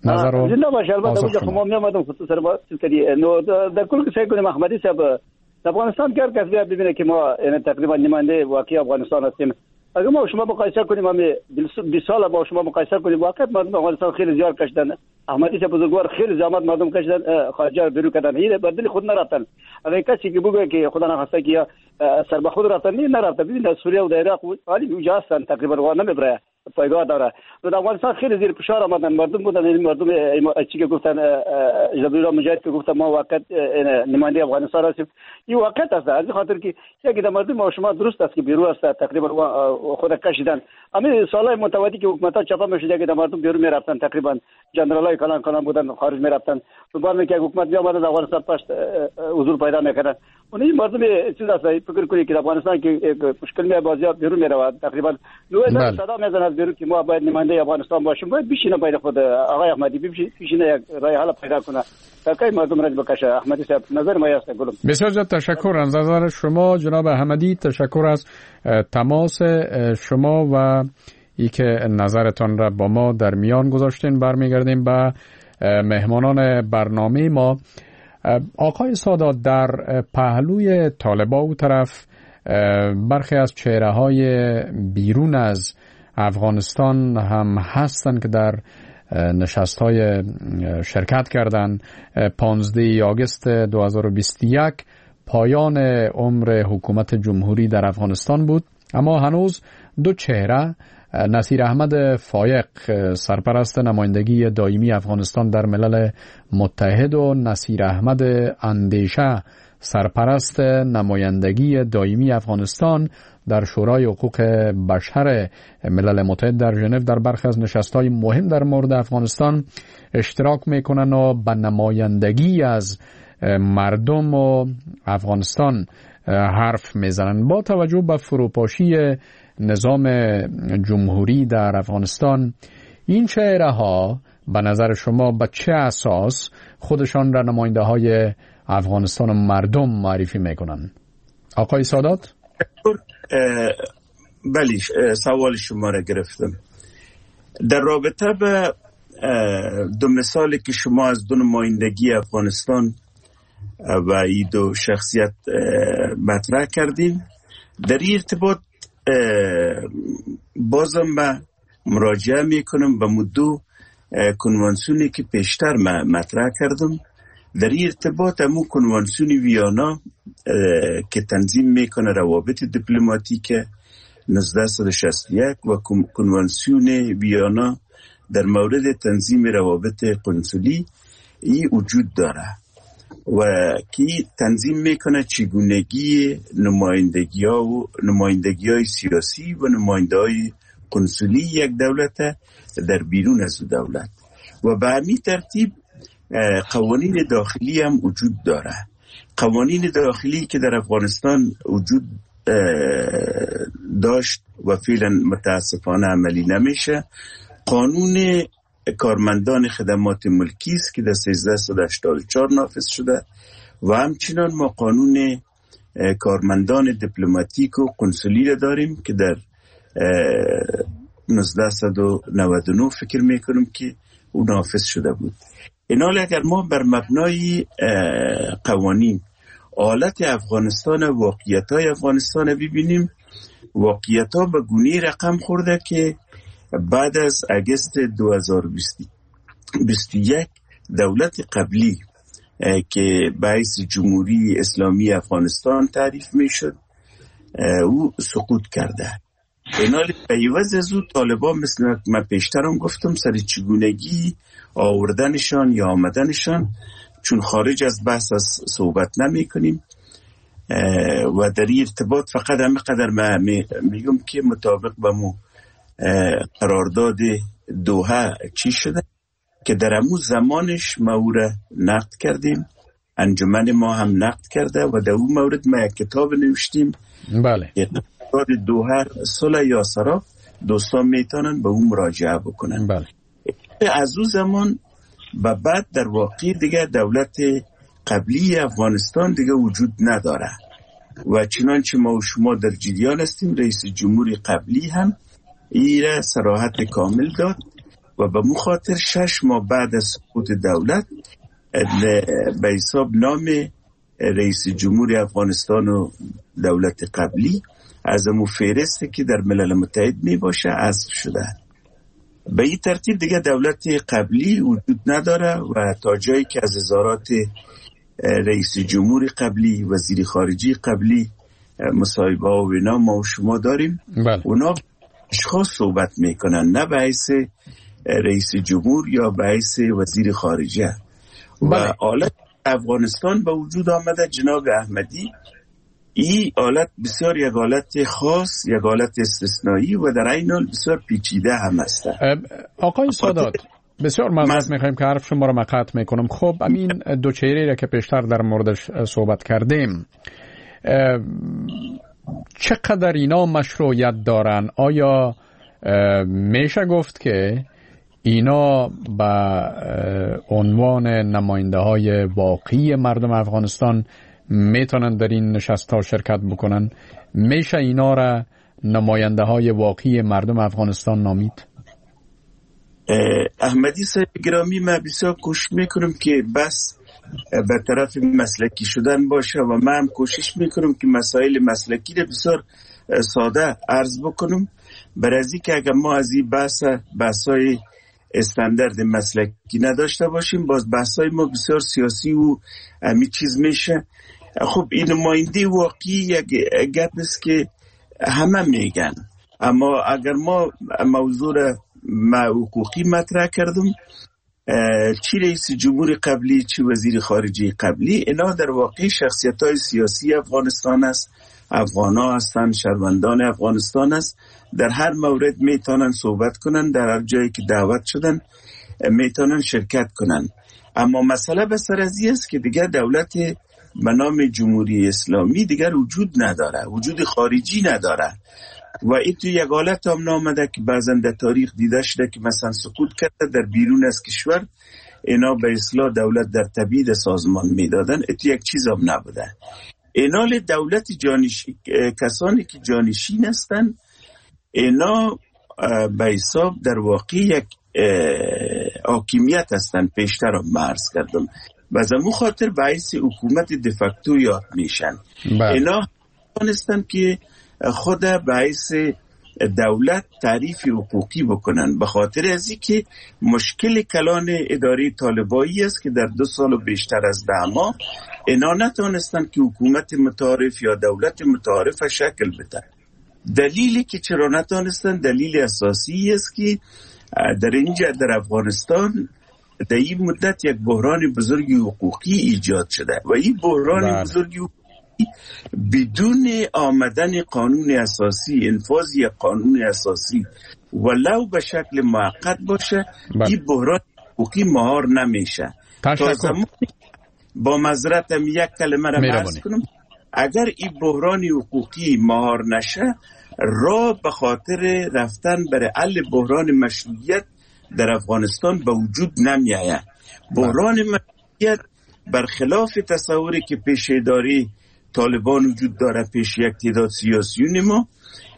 نظر رو زنده باشه. البته اونجا خب ما میامدم خصوصا با سری نو در کل که سعی کنیم احمدی صاحب افغانستان کار کس بیا ببینه که ما یعنی تقریبا نماینده واقعی افغانستان هستیم. اگر ما شما مقایسه کنیم همین 20 سال با شما مقایسه کنیم واقعا مردم افغانستان خیلی زیاد کشیدن. احمدی صاحب بزرگوار خیلی زحمت مردم کشیدن، خارج بیرون کردن، این به دل خود نرفتن. اگر کسی که بگه که خدا نخواسته که سر به خود رفتن نرفته، ببین در سوریه و در عراق حالی اونجا هستن تقریبا و نمیبره پایگاه داره. در افغانستان خیلی زیر فشار آمدن مردم بودن، این مردم چی که گفتن جبریل مجاهد که گفتن ما واقعا نماینده افغانستان هستیم، این واقعیت است. از خاطر که یکی در مردم ما شما درست است که بیرون است تقریبا خود کشیدن. همین سالهای متوالی که حکومت‌ها چپا میشد که در مردم بیرون میرفتن تقریبا جنرالای کلان بودن خارج میرفتن. تو بعد که حکومت میآمد در افغانستان پشت حضور پیدا میکردن. اون این مردم چیز است فکر کنید که افغانستان که مشکل می بازی بیرون میرود تقریبا لوی صدا میزنه بیرون که ما باید نماینده افغانستان باشیم، باید بشینه باید خود آقای احمدی بشینه یک راه حل پیدا کنه تا که مردم را بکشه. احمدی صاحب نظر ما است. گلم بسیار زیاد تشکر از نظر شما جناب احمدی، تشکر از تماس شما و ای که نظرتان را با ما در میان گذاشتین. برمیگردیم به مهمانان برنامه ما. آقای سادات، در پهلوی طالبا او طرف برخی از چهره‌های بیرون از افغانستان هم هستند که در نشست‌های شرکت کردند. 15 آگوست 2021 پایان عمر حکومت جمهوری در افغانستان بود، اما هنوز دو چهره، نصیر احمد فایق سرپرست نمایندگی دائمی افغانستان در ملل متحد و نصیر احمد اندیشه سرپرست نمایندگی دائمی افغانستان در شورای حقوق بشر ملل متحد در ژنو در برخی از نشست‌های مهم در مورد افغانستان اشتراک میکنن و به نمایندگی از مردم و افغانستان حرف میزنن. با توجه به فروپاشی نظام جمهوری در افغانستان، این چهره ها به نظر شما به چه اساس خودشان را نماینده های افغانستان و مردم معرفی میکنن؟ آقای سادات؟ بله، سوال شما را گرفتم. در رابطه به دو مثالی که شما از دو نمایندگی افغانستان و این دو شخصیت مطرح کردیم، در این ارتباط بازم به مراجعه میکنم به مدو کنوانسیونی که پیشتر مطرح کردم. در این ارتباط همون کنوانسیون ویانا که تنظیم میکنه روابط دیپلماتیک 1961 و کنوانسیون ویانا در مورد تنظیم روابط قنصلی این وجود داره و که تنظیم میکنه چگونگی نمایندگی های سیاسی و نماینده های قنصلی یک دولت در بیرون از دولت و به همین ترتیب قوانین داخلی هم وجود داره. قوانین داخلی که در افغانستان وجود داشت و فعلا متاسفانه عملی نمیشه، قانون کارمندان خدمات ملکی است که در 1384 نافذ شده و همچنان ما قانون کارمندان دیپلماتیک و قنصلی را داریم که در 1999 فکر میکنم که او نافذ شده بود. این حال اگر ما بر مبنای قوانین حالت افغانستان و واقعیت‌های افغانستان ببینیم، واقعیت‌ها به گونه رقم خورده که بعد از اگست 2021 دولت قبلی که باعث جمهوری اسلامی افغانستان تعریف میشد او سقوط کرده. این حال پیوز از او طالبان مثل من پیشترم گفتم سر چگونگی آوردنشان یا آمدنشان، چون خارج از بحث از صحبت نمی کنیم و در این ارتباط فقط همه قدر میگم که مطابق با مو قرارداد دوحه چی شده که در همون زمانش ما او را نقد کردیم، انجمن ما هم نقد کرده و در اون مورد ما یک کتاب نوشتیم. بله. قرارداد دوحه صلح یا سراب، دوستان میتونن به اون مراجعه بکنن. بله. از اون زمان و بعد در واقع دیگه دولت قبلی افغانستان دیگه وجود نداره و چنانچه ما و شما در جریان هستیم، رئیس جمهور قبلی هم این را صراحت کامل داد و به مخاطر 6 ماه بعد از سقوط دولت به حساب نام رئیس جمهور افغانستان و دولت قبلی از امو فهرستی که در ملل متحد می باشه حذف شده. به این ترتیب دیگه دولت قبلی وجود نداره و تا جایی که از وزارات رئیس جمهور قبلی، وزیر خارجه قبلی مصاحبه و اینا ما و شما داریم، اونا اشخاص صحبت میکنن، نه به حیث رئیس جمهور یا به حیث وزیر خارجه. و حالت افغانستان به وجود آمده جناب احمدی، این حالت بسیار یک حالت خاص، یک حالت استثنایی و در این حال بسیار پیچیده هم است. آقای سادات، بسیار معذرت میخوایم که حرف شما رو مقطع میکنم. خب همین دو چهره را که پیشتر در موردش صحبت کردیم، چقدر اینا مشروعیت دارن؟ آیا میشه گفت که اینا به عنوان نماینده های واقعی مردم افغانستان میتونن در این نشست ها شرکت بکنن؟ میشه اینا را نماینده های واقعی مردم افغانستان نامید؟ احمدی صاحب گرامی، من بسیار کوشش میکنم که بس به طرف مسلکی شدن باشه و من هم کوشش میکنم که مسائل مسلکی را بسیار ساده عرض بکنم، برای از این که اگر ما از این بحثای استاندارد مسلکی نداشته باشیم، باز بحثای ما بسیار سیاسی و همی چیز میشه. خب این نماینده واقعی یک گپ است که همه میگن، اما اگر ما موضوع حقوقی مطرح کردم، چی رئیس جمهور قبلی چی وزیر خارجه قبلی، اینا در واقع شخصیت‌های سیاسی افغانستان است، افغانا هستند، شهروندان افغانستان است، در هر مورد میتونن صحبت کنن، در هر جایی که دعوت شدن میتونن شرکت کنن. اما مسئله به سر از این است که دیگر دولت به نام جمهوری اسلامی دیگر وجود نداره، وجود خارجی نداره و این تو یک حالت هم نامده که بعضا در تاریخ دیده شده که مثلا سقوط کرده در بیرون از کشور، اینا به اصلاح دولت در تبعید سازمان میدادن، این یک چیز هم نبوده. اینال دولت جانشین، کسانی که جانشین هستن، اینا به حساب در واقع یک حاکمیت هستن. پیشتر هم عرض کردم و زمون خاطر به حیث حکومت دفکتو یاد میشن. اینا هستن که خود به حیث دولت تعریف حقوقی بکنن، به خاطر از این که مشکل کلان اداره طالبایی است که در 2 سال و بیشتر از 10 ماه اینا نتونستن که حکومت متعارف یا دولت متعارف شکل بدن. دلیلی که چرا نتونستن، دلیل اساسی است که در اینجا در افغانستان در این مدت یک بحران بزرگی حقوقی ایجاد شده و این بحران بزرگی بدون آمدن قانون اساسی، انفاذ یک قانون اساسی ولو به شکل موقت باشه، این بحران حقوقی مهار نمیشه. با معذرتم یک کلمه را عرض کنم، اگر این بحران حقوقی مهار نشه، راه به خاطر رفتن برای حل بحران مشروعیت در افغانستان به وجود نمیآید. بحران مشروعیت برخلاف تصوری که پیش اداره طالبان وجود داره، پیش یک تعداد سیاسیون ما،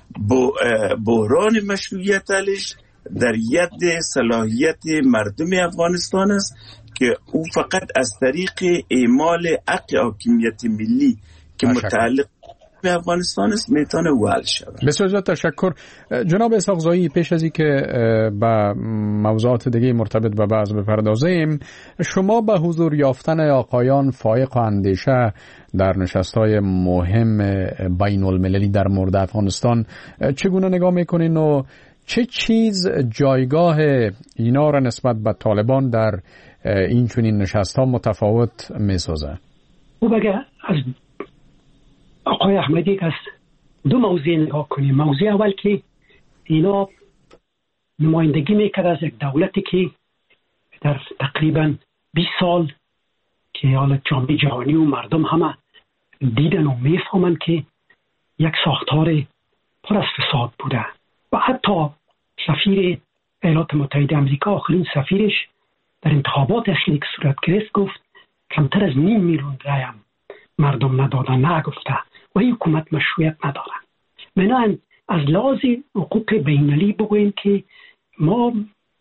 بحران مشروعیت حلش در ید صلاحیت مردم افغانستان است که او فقط از طریق اعمال حق حاکمیت ملی که متعلق به افغانستان است میتونه حل شود. بسیار تشکر جناب اسحاق زایی. پیش از اینکه به موضوعات دیگه مرتبط به بعض بپردازیم، شما به حضور یافتن آقایان فائق و اندیشه در نشست‌های مهم بین المللی در مورد افغانستان چگونه نگاه میکنین و چه چیز جایگاه اینا را نسبت به طالبان در این چنین نشست‌ها متفاوت میسازه؟ او بگه از آقای احمدی که از 2 موضوع نگاه کنیم. موضوع اول که اینا نمایندگی میکرد از یک دولتی که در تقریبا 20 سال که حالت جامعه جهانی و مردم همه دیدن و میفهمن که یک ساختار پر از فساد بوده و حتی سفیر ایالات متحده آمریکا، آخرین سفیرش در انتخابات اخیری که صورت گرفت گفت کمتر از 500,000 رایم مردم ندادن، نگفته و این حکومت مشروعیت نداره. من از لحاظ حقوق بین‌المللی بگوییم که ما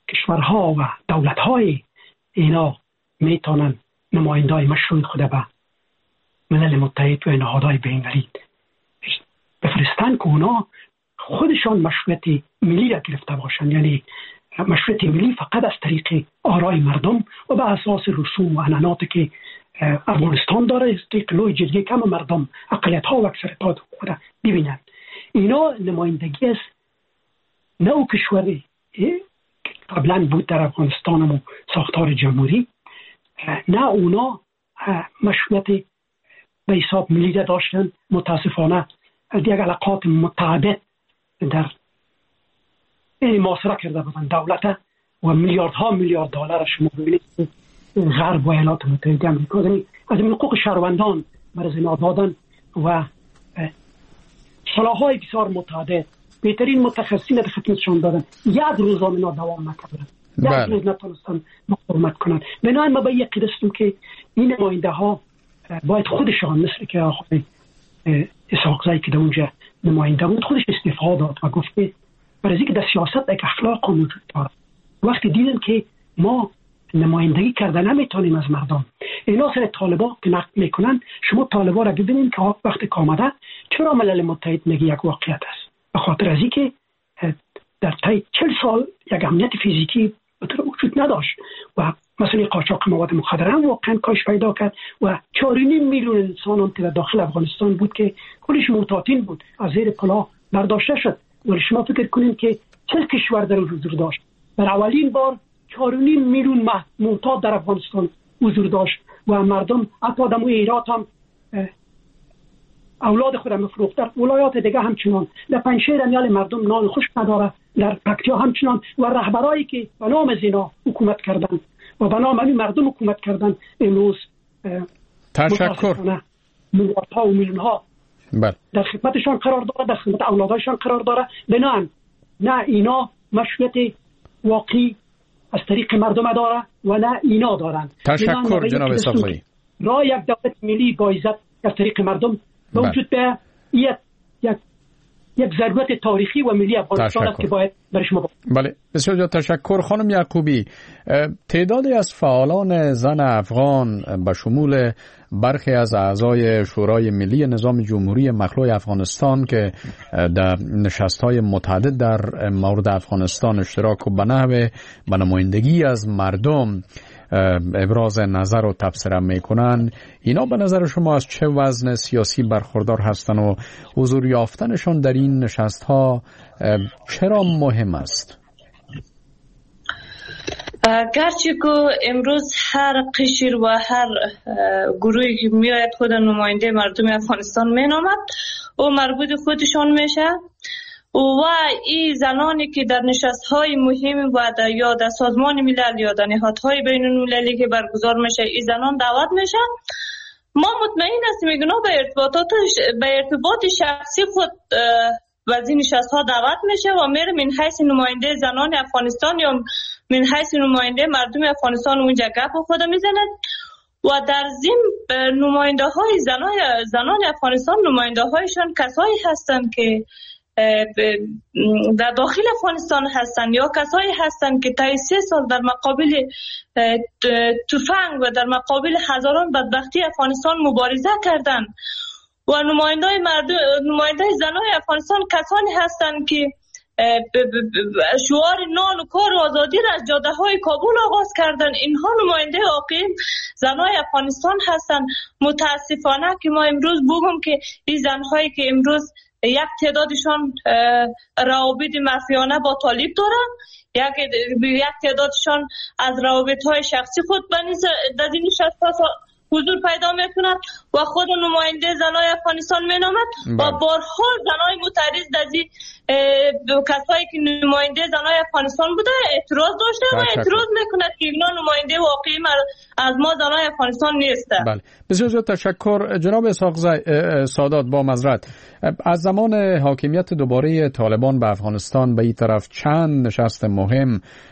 کشورها و دولت‌های اینا میتونن نمایندای مشروع خود به ملل متحد و نهادهای بین‌المللی بفرستن که اونا خودشان مشروعیت ملی را گرفته باشند. یعنی مشروعیت ملی فقط از طریق آرای مردم و به اساس رسوم و عنعناتی که افغانستان داره، از طریق نوع جزئی کم مردم اقلیت‌ها و اکثریت‌ها خود ببینند. اینا نمایندگی است نه او کشوری که قبلا بود در افغانستان و ساختار جمهوری، نه اونا مشروعیت به حساب ملی داشتن. متاسفانه از یک علاقات متعدد در محاصره کرده بودن دولت و میلیاردها میلیارد دلار شما ببینید غرب و ایالات متحده آمریکا از حقوق شهروندان برای زنا دادن و صلاح‌های بسیار متعدد بهترین متخصصین در خدمتشان دادن. یک روز هم اینا دوام نکردن، یک روز نتونستن مقاومت کنن. بنابراین ما به یک قدستیم که این نماینده ها باید خودشان مثل که آقای اسحاق زی که در اونجا نماینده بود خودش استعفا داد و گفت که برای اینکه در سیاست یک اخلاق موجود داره. وقتی دیدن که ما نمایندگی کرده نمیتونیم از مردم، اینا سر طالبا که نقد میکنن، شما طالبا را ببینید که وقتی که آمده چرا ملل متحد میگه یک واقعیت است؟ به خاطر از اینکه در طی 40 سال یک امنیت فیزیکی وجود نداشت و مثلا قاچاق مواد مخدر هم واقعا کاش پیدا کرد و 4.5 میلیون انسان در داخل افغانستان بود که کلش معتادین بود، از زیر پلا برداشته شد. ولی شما فکر کنید که 40 کشور در حضور داشت. در اولین بار 4.5 میلیون معتاد در افغانستان حضور داشت و مردم حتی در ایران هم اولاد خودم فروخت. در ولایات دیگه همچنان، در پنجشیر امیال مردم نان خوش نداره، در پکتیا همچنان. و رهبرایی که به نام زنا حکومت کردن و به نام همین مردم حکومت کردن امروز تشکر میلیاردها و میلیون ها در خدمتشان قرار داره، در خدمت اولادشان قرار داره. بنان نه اینا مشروعیت واقعی از طریق مردم داره و نه اینا دارن. تشکر جناب اسحاق زی. راه یک دولت ملی با عزت از طریق مردم به وجود به یک ضرورت تاریخی و ملی افغانستان است که باید برش ما. بله بسیار تشکر. خانم یعقوبی، تعدادی از فعالان زن افغان به شمول برخی از اعضای شورای ملی نظام جمهوری مخلوع افغانستان که در نشست‌های متعدد در مورد افغانستان اشتراک و به نحو به نمایندگی از مردم ابراز نظر و تبصره میکنن، اینا به نظر شما از چه وزن سیاسی برخوردار هستن و حضور یافتنشان در این نشست‌ها چرا مهم است؟ گرچه که امروز هر قشر و هر گروهی که میاید خود نماینده مردم افغانستان مینامد و مربوط خودشان میشه و این زنانی که در نشست‌های مهم و یا در سازمان ملل یا در نهادهای بین‌المللی که برگزار میشه این زنان دعوت میشه، ما مطمئن هستیم میگن به ارتباط شخصی خود و از این نشست‌ها دعوت میشه و میره من حیث نماینده زنان افغانستان یا من حیث نماینده مردم افغانستان اونجا گپ خود میزنه و در ضمن نماینده های زنان افغانستان نماینده هایشان کسایی هستند که در داخل افغانستان هستند یا کسایی هستند که تا 3 سال در مقابل تفنگ و در مقابل هزاران بدبختی افغانستان مبارزه کردند و نماینده زنان افغانستان کسانی هستند که شعار نان و کار و آزادی را از جاده های کابل آغاز کردن. اینها نماینده واقعی زنای افغانستان هستند. متاسفانه که ما امروز بگم که این زنهایی که امروز یک تعدادشان روابط مافیانه با طالب دارن، یک تعدادشان از روابط های شخصی خود در این نشست حضور پیدا میکنند و خود نماینده زنای افغانستان مینامد و بارها زنای معترض در کسایی که نماینده زنای افغانستان بوده اعتراض داشته و اعتراض میکند که اینا نماینده واقعی از ما زنای افغانستان نیسته. بله بسیار تشکر. جناب اسحاق سادات، با معذرت، از زمان حاکمیت دوباره طالبان به افغانستان به این طرف چند نشست مهم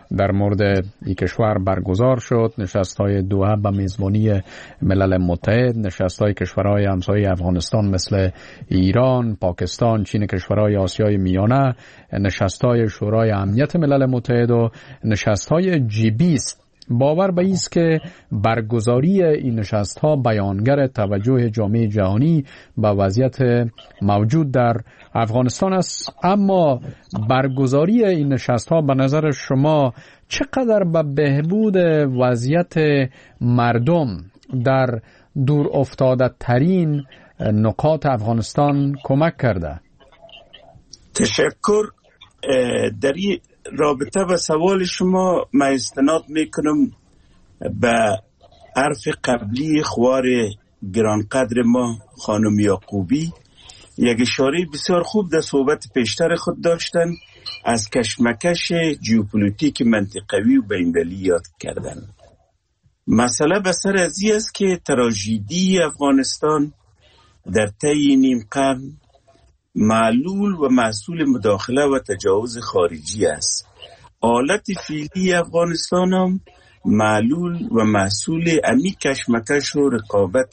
در مورد این کشور برگزار شد. نشست‌های دوحه به میزبانی ملل متحد، نشست‌های کشورهای همسایه افغانستان مثل ایران، پاکستان، چین، کشورهای آسیای میانه، نشست‌های شورای امنیت ملل متحد و نشست‌های G20. باور به است که برگزاری این نشست‌ها بیانگر توجه جامعه جهانی به وضعیت موجود در افغانستان است. اما برگزاری این نشست‌ها به نظر شما چقدر به بهبود وضعیت مردم در دور افتاده ترین نقاط افغانستان کمک کرده؟ تشکر. در این رابطه به سوال شما من استناد میکنم به حرف قبلی خوار گرانقدر ما خانم یعقوبی. یک اشاره بسیار خوب در صحبت پیشتر خود داشتن، از کشمکش ژئوپلیتیک منطقوی و بین‌المللی یاد کردن. مسئله به سر از این است که تراژدی افغانستان در طی نیم قرن معلول و مسئول مداخله و تجاوز خارجی است. حالت فعلی افغانستان هم معلول و مسئول امی کشمکش و رقابت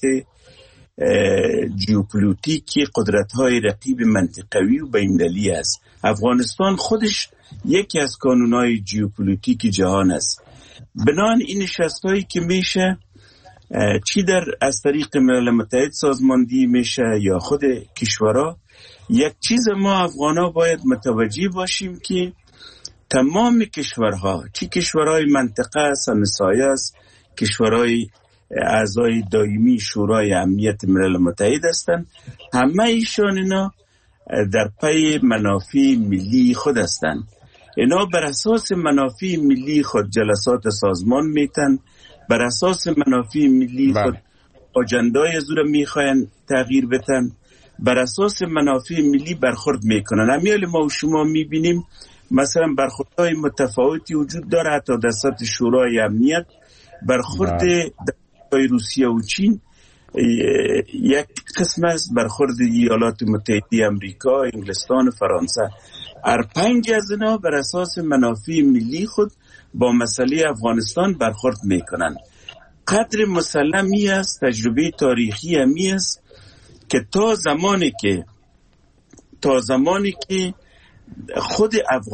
ژئوپلیتیکی قدرت‌های رقیب منطقوی و بین‌المللی است. افغانستان خودش یکی از کانون‌های ژئوپلیتیک جهان است. بنابراین این نشست‌هایی که میشه چی در از طریق ملل متحد سازماندهی میشه یا خود کشورها، یک چیز ما افغانا باید متوجه باشیم که تمام کشورها، چی کشورهای منطقه است، همسایه است، کشورهای اعضای دائمی شورای امنیت ملل متحد هستند، همه ایشان اینا در پی منافع ملی خود هستند. اینا بر اساس منافع ملی خود جلسات سازمان میتن، بر اساس منافع ملی خود اجندای زور میخواین تغییر بتن، بر اساس منافع ملی برخورد میکنن. امیال ما و شما میبینیم مثلا برخوردهای متفاوتی وجود داره، حتی در سطح شورای امنیت برخورد در روسیه و چین یک قسم است، برخورد ایالات متحده امریکا، انگلستان، فرانسه. هر پنج از اینا بر اساس منافع ملی خود با مسئله افغانستان برخورد میکنن. قدر مسلمی است، تجربه تاریخی همی است که تا زمانی که خود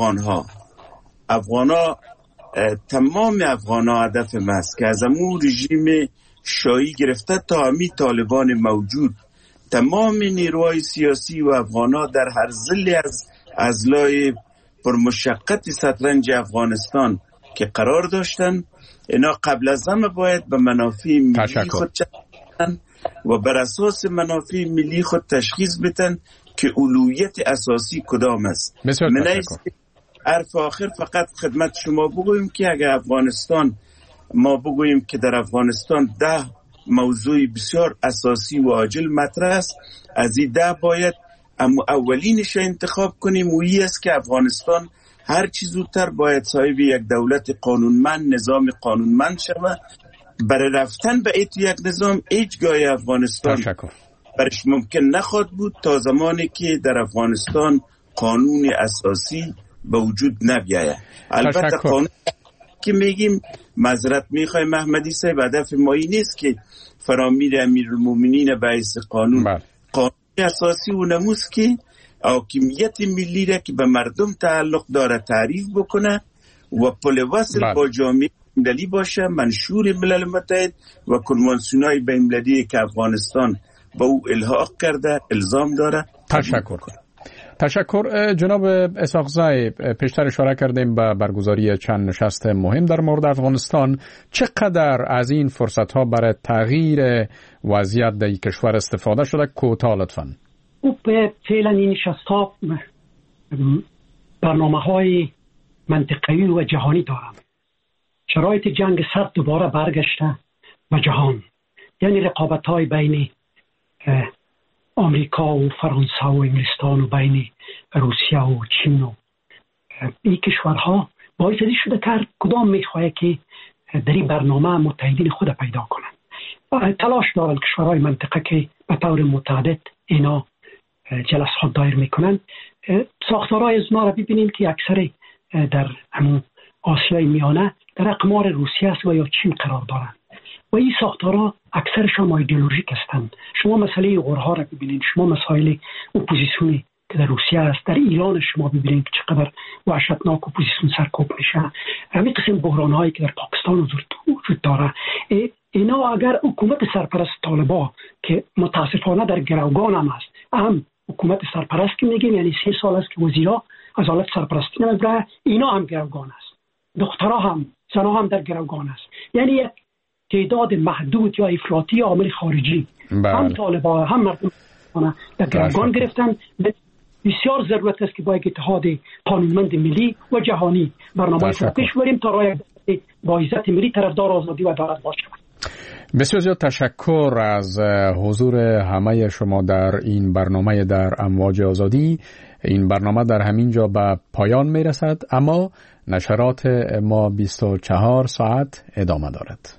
افغانها تمام افغانها هدف ماست که از امون رژیم شاهی گرفته تا همی طالبان موجود، تمام نیروهای سیاسی و افغانها در هر ضلع از اضلاع پرمشقت شطرنج افغانستان که قرار داشتن، اینا قبل از همه باید به منافع ملی خود چند و بر اساس منافع ملی خود تشخیص بدن که اولویت اساسی کدام است. حرف آخر فقط خدمت شما بگویم که اگر افغانستان ما بگوییم که در افغانستان 10 موضوع بسیار اساسی و عاجل مطرح است، از این 10 باید اولینش انتخاب کنیم و این است که افغانستان هر چی زودتر باید صاحب یک دولت قانونمند، نظام قانونمند شود. برای رفتن به یک نظام هیچگاه افغانستان برش ممکن نخواهد بود تا زمانی که در افغانستان قانون اساسی به وجود نبیاید. البته قانون که میگیم معذرت میخوایم محمدی صاحب، هدف ما این نیست که فرامیر امیرالمومنین باعث قانون اساسی و نموز که حاکمیت ملی را که به مردم تعلق داره تعریف بکنه و پل وصل با جامعه بین‌المللی باشه، منشور ملل متحد و کنوانسیون‌های بین‌المللی که افغانستان با او الحاق کرده الزام داره. تشکر جناب اسحاقزی. پیشتر اشاره کردیم به برگزاری چند نشست مهم در مورد افغانستان. چقدر از این فرصت‌ها برای تغییر وضعیت در این کشور استفاده شده؟ کوتاه لطفاً. فعلا این نشست‌ها برنامه‌های منطقه‌ای و جهانی دارند. شرایط جنگ سرد دوباره برگشته و جهان، یعنی رقابت‌های بین آمریکا و فرانسه و انگلستان و بین روسیه و چین و این کشورها باعث شده که کدام میخواهد که در این برنامه متحدین خود پیدا کنند. تلاش دارند کشورهای منطقه که به طور متعدد اینا جلسات دایر میکنند. ساختارهای از اونا را ببینیم که اکثر در همون آسیای میانه در اقمار روسیه است و یا چین قرار دارند و این ساختارها اکثرشان ایدئولوژیک هستند. شما مسئله غورها را ببینید، شما مسائل اپوزیسیونی که در روسیه است، در ایران شما ببینید که چقدر وحشتناک اپوزیسیون سرکوب میشه، همین قسم بحران هایی که در پاکستان وجود داره. اینا اگر حکومت سرپرست طالبان که متاسفانه در گروگان هم است، هم حکومت سرپرست که میگیم یعنی 3 سال است که وزیرا از حالت سرپرستی نمیبره، اینا هم گروگان است، دخترها هم زنها هم در گروگان است. یعنی یک تعداد محدود یا افراطی عامل خارجی هم طالبان هم مردم در گروگان گرفتن. بسیار ضرورت است که با یک اتحاد قانونمند ملی و جهانی برنامه پیش بریم تا راه با عزت ملی طرفدار آزادی و عدالت باشیم. بسیار زیاد تشکر از حضور همه شما در این برنامه در امواج آزادی. این برنامه در همین جا به پایان می رسد، اما نشرات ما 24 ساعت ادامه دارد.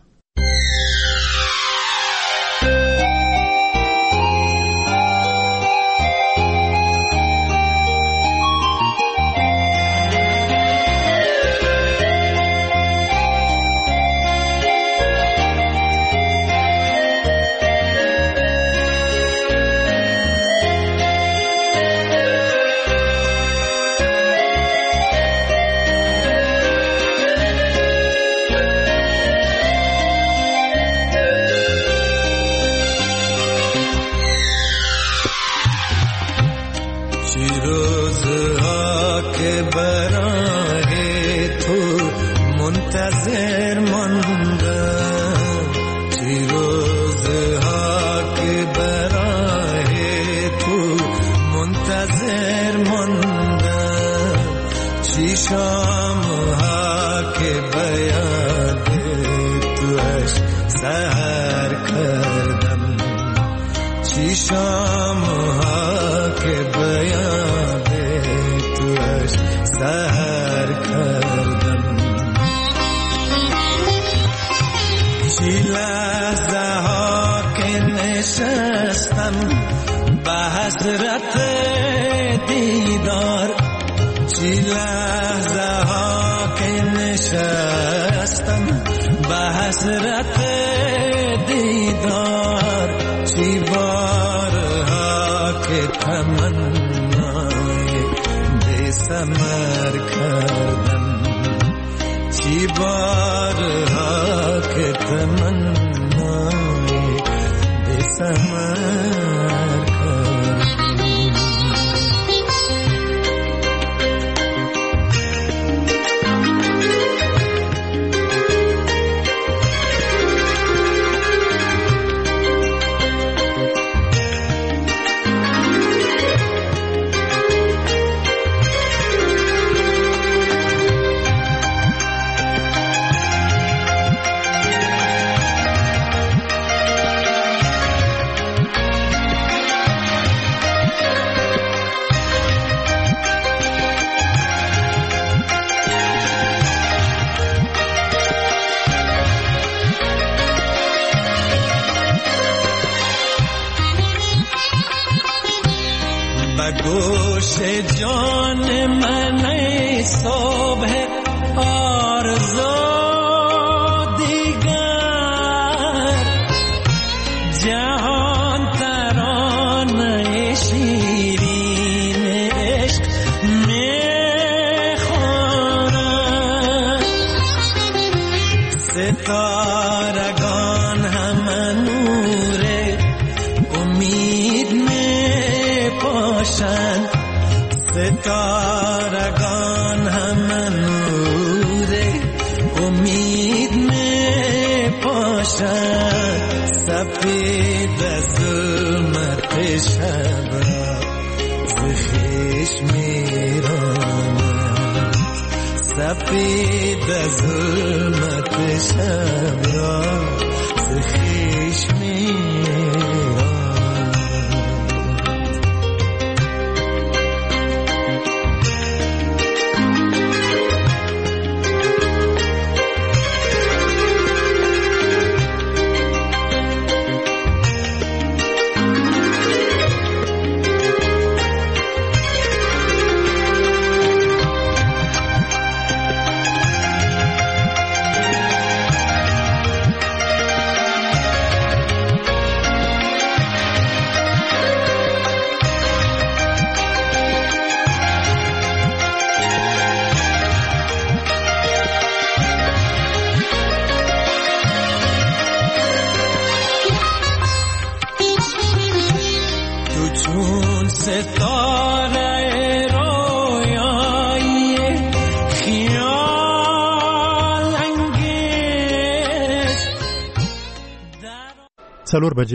ستاره رویایی خیال انگیز. 4 بجې